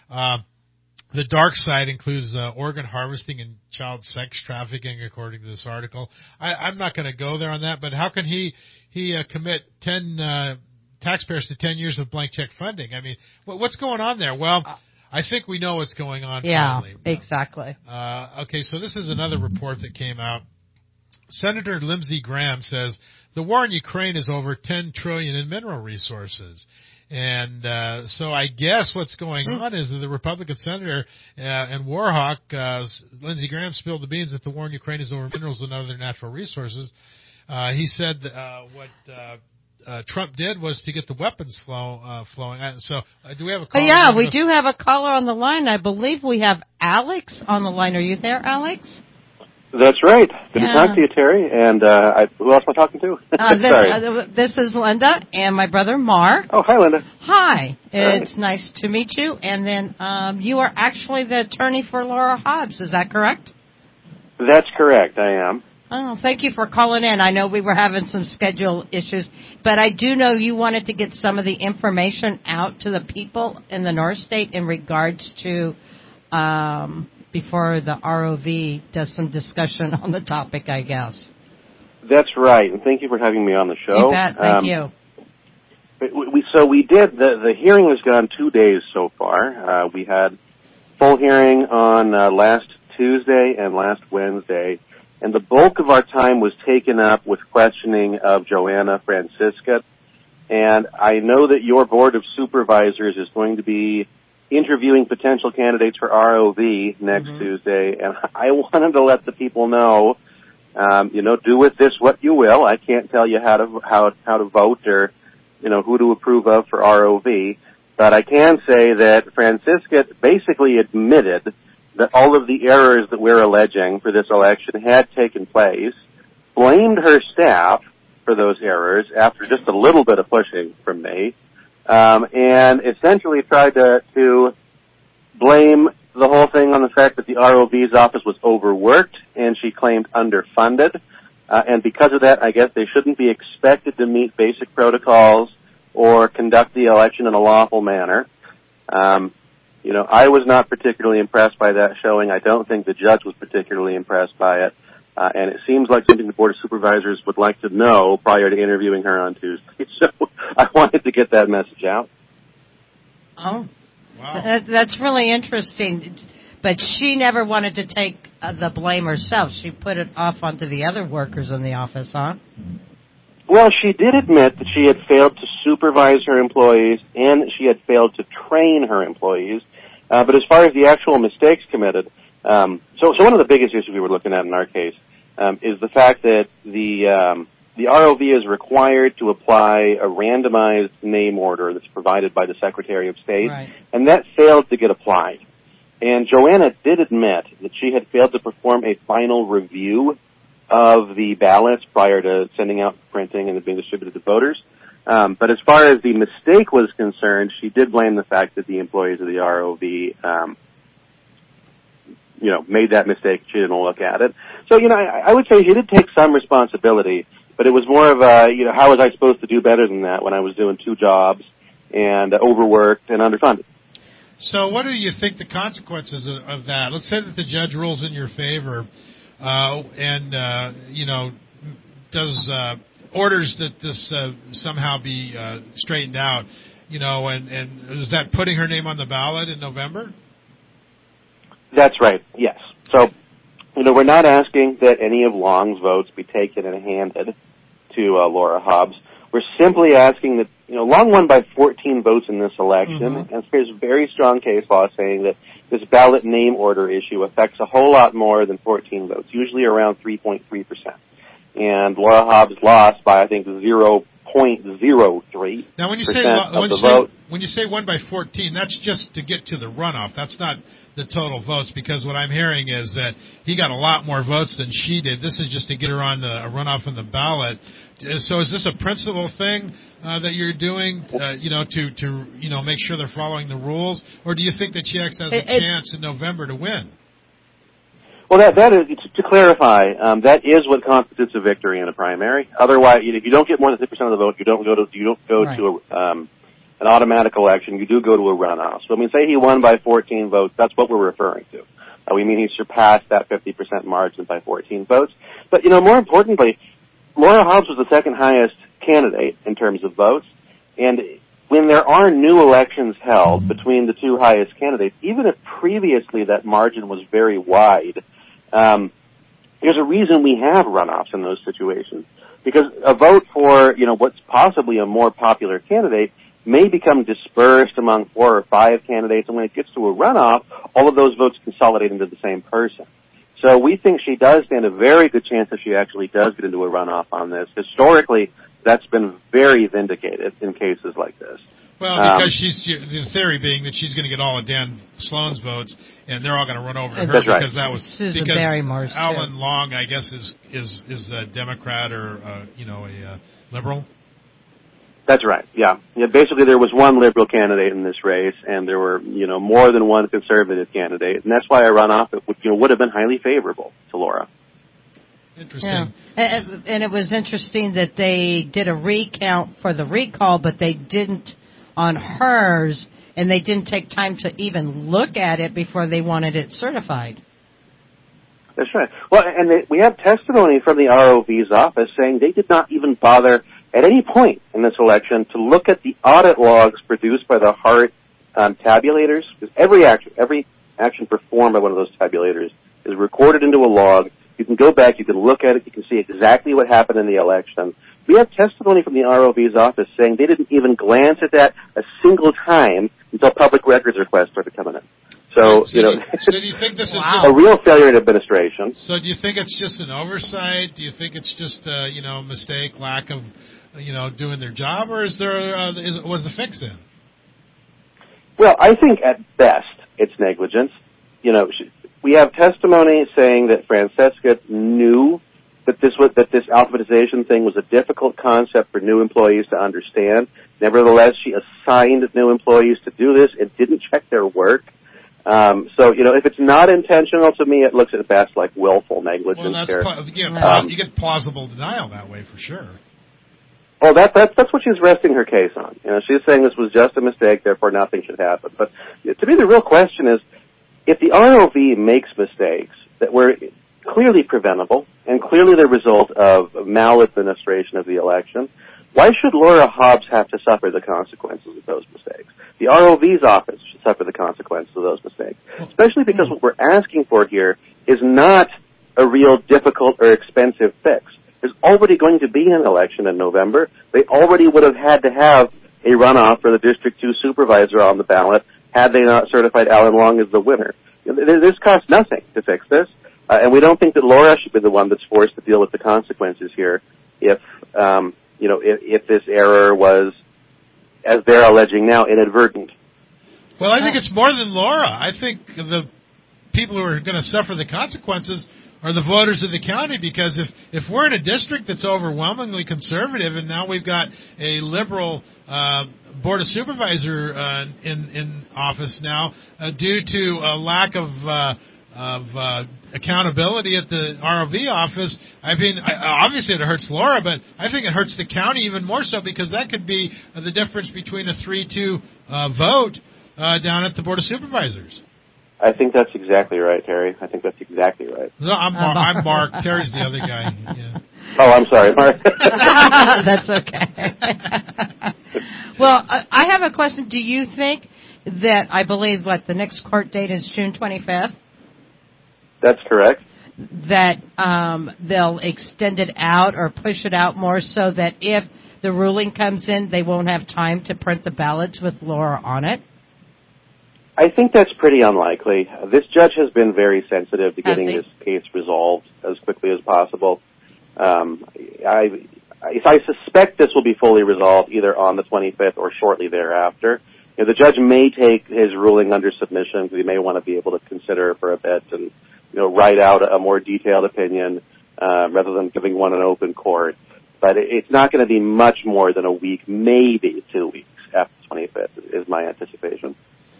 The dark side includes organ harvesting and child sex trafficking, according to this article. I'm not going to go there on that, but how can he commit 10 taxpayers to 10 years of blank check funding? I mean, what's going on there? Well, I think we know what's going on. Yeah, finally. Exactly. Okay, so this is another report that came out. Senator Lindsey Graham says the war in Ukraine is over $10 trillion in mineral resources. And so I guess what's going on is that the Republican senator and war hawk, Lindsey Graham, spilled the beans that the war in Ukraine is over minerals and other natural resources. He said what Trump did was to get the weapons flowing. So do we have a caller? Yeah, we do have a caller on the line. I believe we have Alex on the line. Are you there, Alex? That's right. Good to talk to you, Terry. And who else am I talking to? Sorry. This is Linda and my brother Mark. Oh, hi, Linda. Hi. It's nice to meet you. And then you are actually the attorney for Laura Hobbs. Is that correct? That's correct. I am. Oh, thank you for calling in. I know we were having some schedule issues, but I do know you wanted to get some of the information out to the people in the North State in regards to before the ROV does some discussion on the topic, I guess. That's right, and thank you for having me on the show. You bet, thank you. We did, the hearing has gone 2 days so far. We had full hearing on last Tuesday and last Wednesday, and the bulk of our time was taken up with questioning of Joanna Francisca. And I know that your Board of Supervisors is going to be interviewing potential candidates for ROV next Tuesday, and I wanted to let the people know, do with this what you will. I can't tell you how to vote or, who to approve of for ROV, but I can say that Francisca basically admitted that all of the errors that we're alleging for this election had taken place, blamed her staff for those errors after just a little bit of pushing from me, and essentially tried to blame the whole thing on the fact that the ROV's office was overworked, and she claimed underfunded. And because of that, I guess they shouldn't be expected to meet basic protocols or conduct the election in a lawful manner. I was not particularly impressed by that showing. I don't think the judge was particularly impressed by it. And it seems like something the Board of Supervisors would like to know prior to interviewing her on Tuesday. So I wanted to get that message out. Oh, wow. That's really interesting. But she never wanted to take the blame herself. She put it off onto the other workers in the office, huh? Well, she did admit that she had failed to supervise her employees and that she had failed to train her employees. But as far as the actual mistakes committed, so one of the biggest issues we were looking at in our case is the fact that the ROV is required to apply a randomized name order that's provided by the Secretary of State, and that failed to get applied. And Joanna did admit that she had failed to perform a final review of the ballots prior to sending out printing and being distributed to voters. But as far as the mistake was concerned, she did blame the fact that the employees of the ROV made that mistake. She didn't look at it. So, I would say she did take some responsibility, but it was more of a, how was I supposed to do better than that when I was doing two jobs and overworked and underfunded? So what do you think the consequences of that? Let's say that the judge rules in your favor and does orders that this somehow be straightened out, and is that putting her name on the ballot in November? That's right, yes. So, we're not asking that any of Long's votes be taken and handed to Laura Hobbs. We're simply asking that, Long won by 14 votes in this election, and there's a very strong case law saying that this ballot name order issue affects a whole lot more than 14 votes, usually around 3.3%. and Laura Hobbs lost by, I think, 0.03%. Now, when you say won by 14, that's just to get to the runoff. That's not the total votes, because what I'm hearing is that he got a lot more votes than she did. This is just to get her on a runoff on the ballot. So is this a principle thing that you're doing, to make sure they're following the rules, or do you think that she actually has a chance in November to win? Well, that is, to clarify, that is what constitutes a victory in a primary. Otherwise, if you don't get more than 50% of the vote, you don't go to an automatic election. You do go to a runoff. So, say he won by 14 votes. That's what we're referring to. We mean he surpassed that 50% margin by 14 votes. But more importantly, Laura Hobbs was the second highest candidate in terms of votes, and when there are new elections held between the two highest candidates, even if previously that margin was very wide, there's a reason we have runoffs in those situations. Because a vote for, what's possibly a more popular candidate may become dispersed among 4 or 5 candidates, and when it gets to a runoff, all of those votes consolidate into the same person. So we think she does stand a very good chance that she actually does get into a runoff on this. Historically, that's been very vindicated in cases like this. Well, because the theory being that she's going to get all of Dan Sloan's votes, and they're all going to run over to her because that was Susan Barrymore's Alan Long, I guess, is a Democrat or a liberal. That's right. Yeah. Basically, there was one liberal candidate in this race, and there were more than one conservative candidate, and that's why a runoff would have been highly favorable to Laura. Interesting. Yeah. And it was interesting that they did a recount for the recall, but they didn't on hers, and they didn't take time to even look at it before they wanted it certified. That's right. Well, and we have testimony from the ROV's office saying they did not even bother at any point in this election to look at the audit logs produced by the Hart tabulators, because every action performed by one of those tabulators is recorded into a log. You can go back, you can look at it, you can see exactly what happened in the election. We have testimony from the ROV's office saying they didn't even glance at that a single time until public records requests started coming in. So do you think this is a real failure in administration? So do you think it's just an oversight? Do you think it's just a mistake, lack of doing their job, or was the fix in? Well, I think at best it's negligence. We have testimony saying that Francesca knew that this alphabetization thing was a difficult concept for new employees to understand. Nevertheless, she assigned new employees to do this and didn't check their work. So if it's not intentional, to me, it looks at best like willful negligence. Well, you get plausible denial that way for sure. Well, that's what she's resting her case on. She's saying this was just a mistake, therefore nothing should happen. But to me, the real question is, if the ROV makes mistakes that were clearly preventable and clearly the result of maladministration of the election, why should Laura Hobbs have to suffer the consequences of those mistakes? The ROV's office should suffer the consequences of those mistakes, especially because what we're asking for here is not a real difficult or expensive fix. There's already going to be an election in November. They already would have had to have a runoff for the District 2 supervisor on the ballot had they not certified Alan Long as the winner. This costs nothing to fix this, and we don't think that Laura should be the one that's forced to deal with the consequences here if this error was, as they're alleging now, inadvertent. Well, I think it's more than Laura. I think the people who are going to suffer the consequences are the voters of the county, because if we're in a district that's overwhelmingly conservative and now we've got a liberal Board of Supervisor in office now due to a lack of accountability at the ROV office, obviously it hurts Laura, but I think it hurts the county even more so, because that could be the difference between a 3-2 vote down at the Board of Supervisors. I think that's exactly right, Terry. I think that's exactly right. No, I'm Mark. Terry's the other guy. Yeah. Oh, I'm sorry, Mark. That's okay. Well, I have a question. Do you think that, I believe, the next court date is June 25th? That's correct. That they'll extend it out or push it out more so that if the ruling comes in, they won't have time to print the ballots with Laura on it? I think that's pretty unlikely. This judge has been very sensitive to getting this case resolved as quickly as possible. I suspect this will be fully resolved either on the 25th or shortly thereafter. You know, the judge may take his ruling under submission because he may want to be able to consider it for a bit and, you know, write out a more detailed opinion rather than giving one an open court. But it's not going to be much more than a week, maybe 2 weeks after the 25th is my anticipation.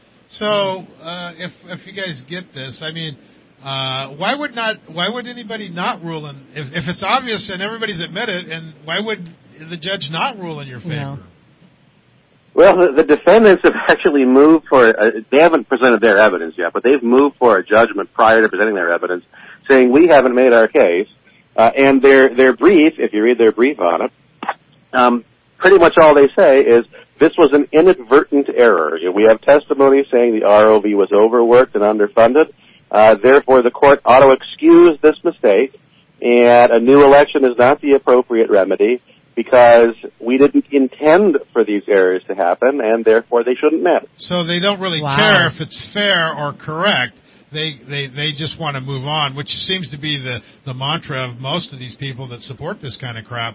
So if you guys get this, I mean, why would anybody not rule in if it's obvious and everybody's admitted, and why would the judge not rule in your favor? No. Well, the defendants have actually moved for, they haven't presented their evidence yet, but they've moved for a judgment prior to presenting their evidence, saying we haven't made our case. And their brief, if you read their brief on it, pretty much all they say is this was an inadvertent error. You know, we have testimony saying the ROV was overworked and underfunded. Therefore, the court ought to excuse this mistake, and a new election is not the appropriate remedy because we didn't intend for these errors to happen, and therefore they shouldn't matter. So they don't really care if it's fair or correct. They just want to move on, which seems to be the mantra of most of these people that support this kind of crap.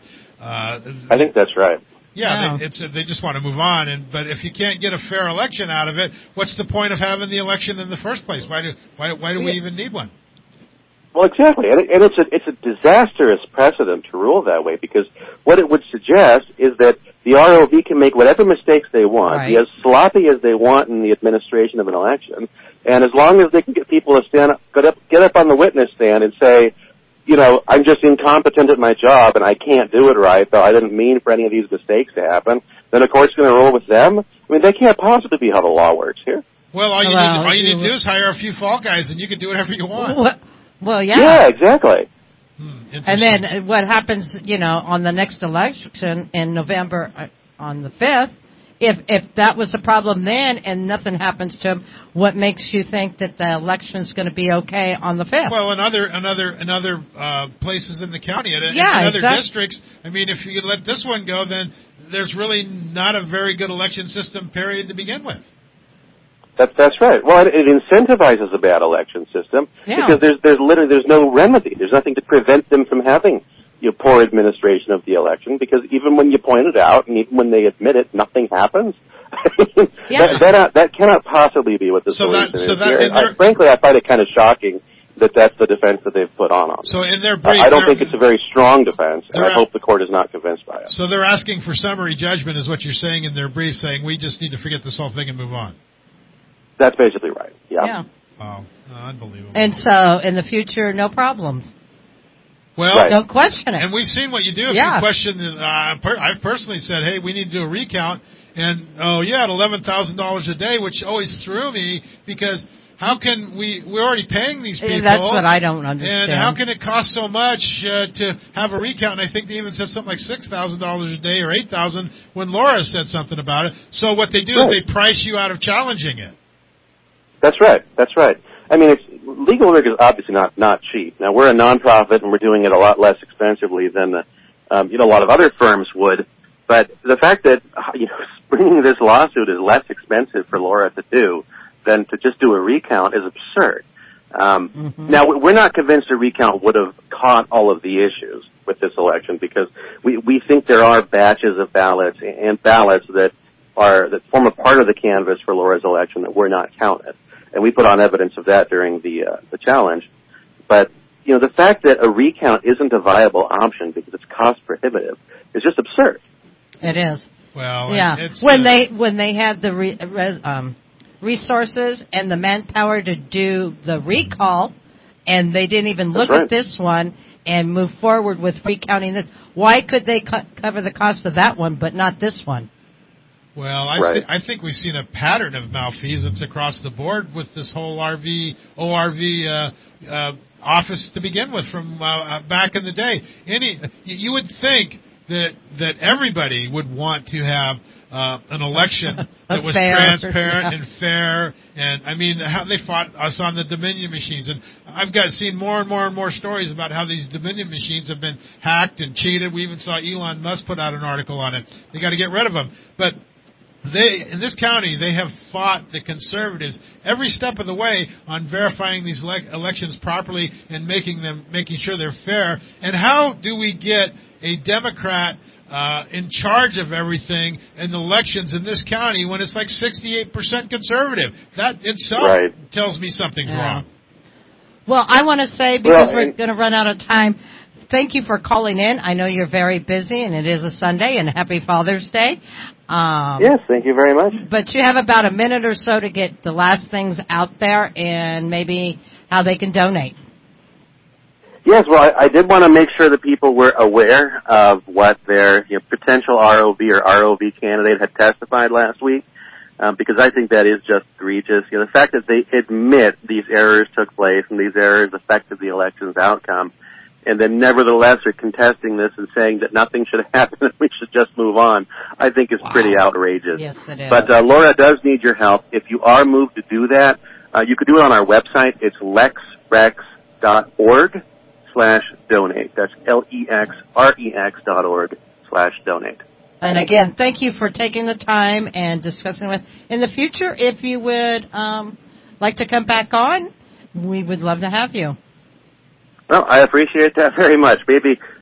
I think that's right. Yeah, they just want to move on. But if you can't get a fair election out of it, what's the point of having the election in the first place? Why do we even need one? Well, exactly, and it's a disastrous precedent to rule that way, because what it would suggest is that the ROV can make whatever mistakes they want, be as sloppy as they want in the administration of an election, and as long as they can get people to get up on the witness stand and say, you know, I'm just incompetent at my job and I can't do it right, though I didn't mean for any of these mistakes to happen, then the court's going to rule with them. I mean, they can't possibly be how the law works here. Well, all you need to do is hire a few fall guys and you can do whatever you want. Well, yeah. Yeah, exactly. And then what happens, you know, on the next election in November on the 5th, if that was the problem then and nothing happens to him, what makes you think that the election is going to be okay on the 5th? Well, in other places in the county, in other districts, I mean, if you let this one go, then there's really not a very good election system, period, to begin with. That's right. Well, it incentivizes a bad election system because there's no remedy. There's nothing to prevent them from having poor administration of the election, because even when you point it out and even when they admit it, nothing happens. That cannot possibly be what the solution is here. Frankly, I find it kind of shocking that that's the defense that they've put on them. So in their brief, I don't think it's a very strong defense, and I hope the court is not convinced by it. So they're asking for summary judgment, is what you're saying in their brief, saying we just need to forget this whole thing and move on. That's basically right. Yeah. Wow. Unbelievable. And so in the future, no problems. Well, don't question it. And we've seen what you do. If you question, I've personally said, hey, we need to do a recount. And, at $11,000 a day, which always threw me, because how can we're already paying these people. That's what I don't understand. And how can it cost so much to have a recount? And I think they even said something like $6,000 a day or $8,000 when Laura said something about it. So what they do is they price you out of challenging it. That's right. I mean, legal work is obviously not cheap. Now, we're a nonprofit and we're doing it a lot less expensively than a lot of other firms would. But the fact that bringing this lawsuit is less expensive for Laura to do than to just do a recount is absurd. Now, we're not convinced a recount would have caught all of the issues with this election, because we think there are batches of ballots and ballots that form a part of the canvas for Laura's election that were not counted. And we put on evidence of that during the challenge. But, the fact that a recount isn't a viable option because it's cost prohibitive is just absurd. It is. Well, when they had the resources and the manpower to do the recall, and they didn't even look at this one and move forward with recounting this, why could they cover the cost of that one but not this one? Well, I think we've seen a pattern of malfeasance across the board with this whole ORV office to begin with from back in the day. You would think that everybody would want to have an election that was transparent and fair, and I mean how they fought us on the Dominion machines, and I've seen more and more and more stories about how these Dominion machines have been hacked and cheated. We even saw Elon Musk put out an article on it. They got to get rid of them, but in this county, they have fought the conservatives every step of the way on verifying these elections properly and making sure they're fair. And how do we get a Democrat in charge of everything in elections in this county when it's like 68% conservative? That itself tells me something's wrong. Well, I want to say, because we're going to run out of time, thank you for calling in. I know you're very busy, and it is a Sunday, and happy Father's Day. Yes, thank you very much. But you have about a minute or so to get the last things out there and maybe how they can donate. Yes, well, I did want to make sure that people were aware of what their potential ROV or ROV candidate had testified last week, because I think that is just egregious. The fact that they admit these errors took place and these errors affected the election's outcome, and then nevertheless are contesting this and saying that nothing should happen and we should just move on, I think is pretty outrageous. Yes, it is. But Laura does need your help. If you are moved to do that, you could do it on our website. It's lexrex.org/donate. That's LEXREX.org/donate. And again, thank you for taking the time and discussing with. In the future, if you would like to come back on, we would love to have you. Well, I appreciate that very much. Maybe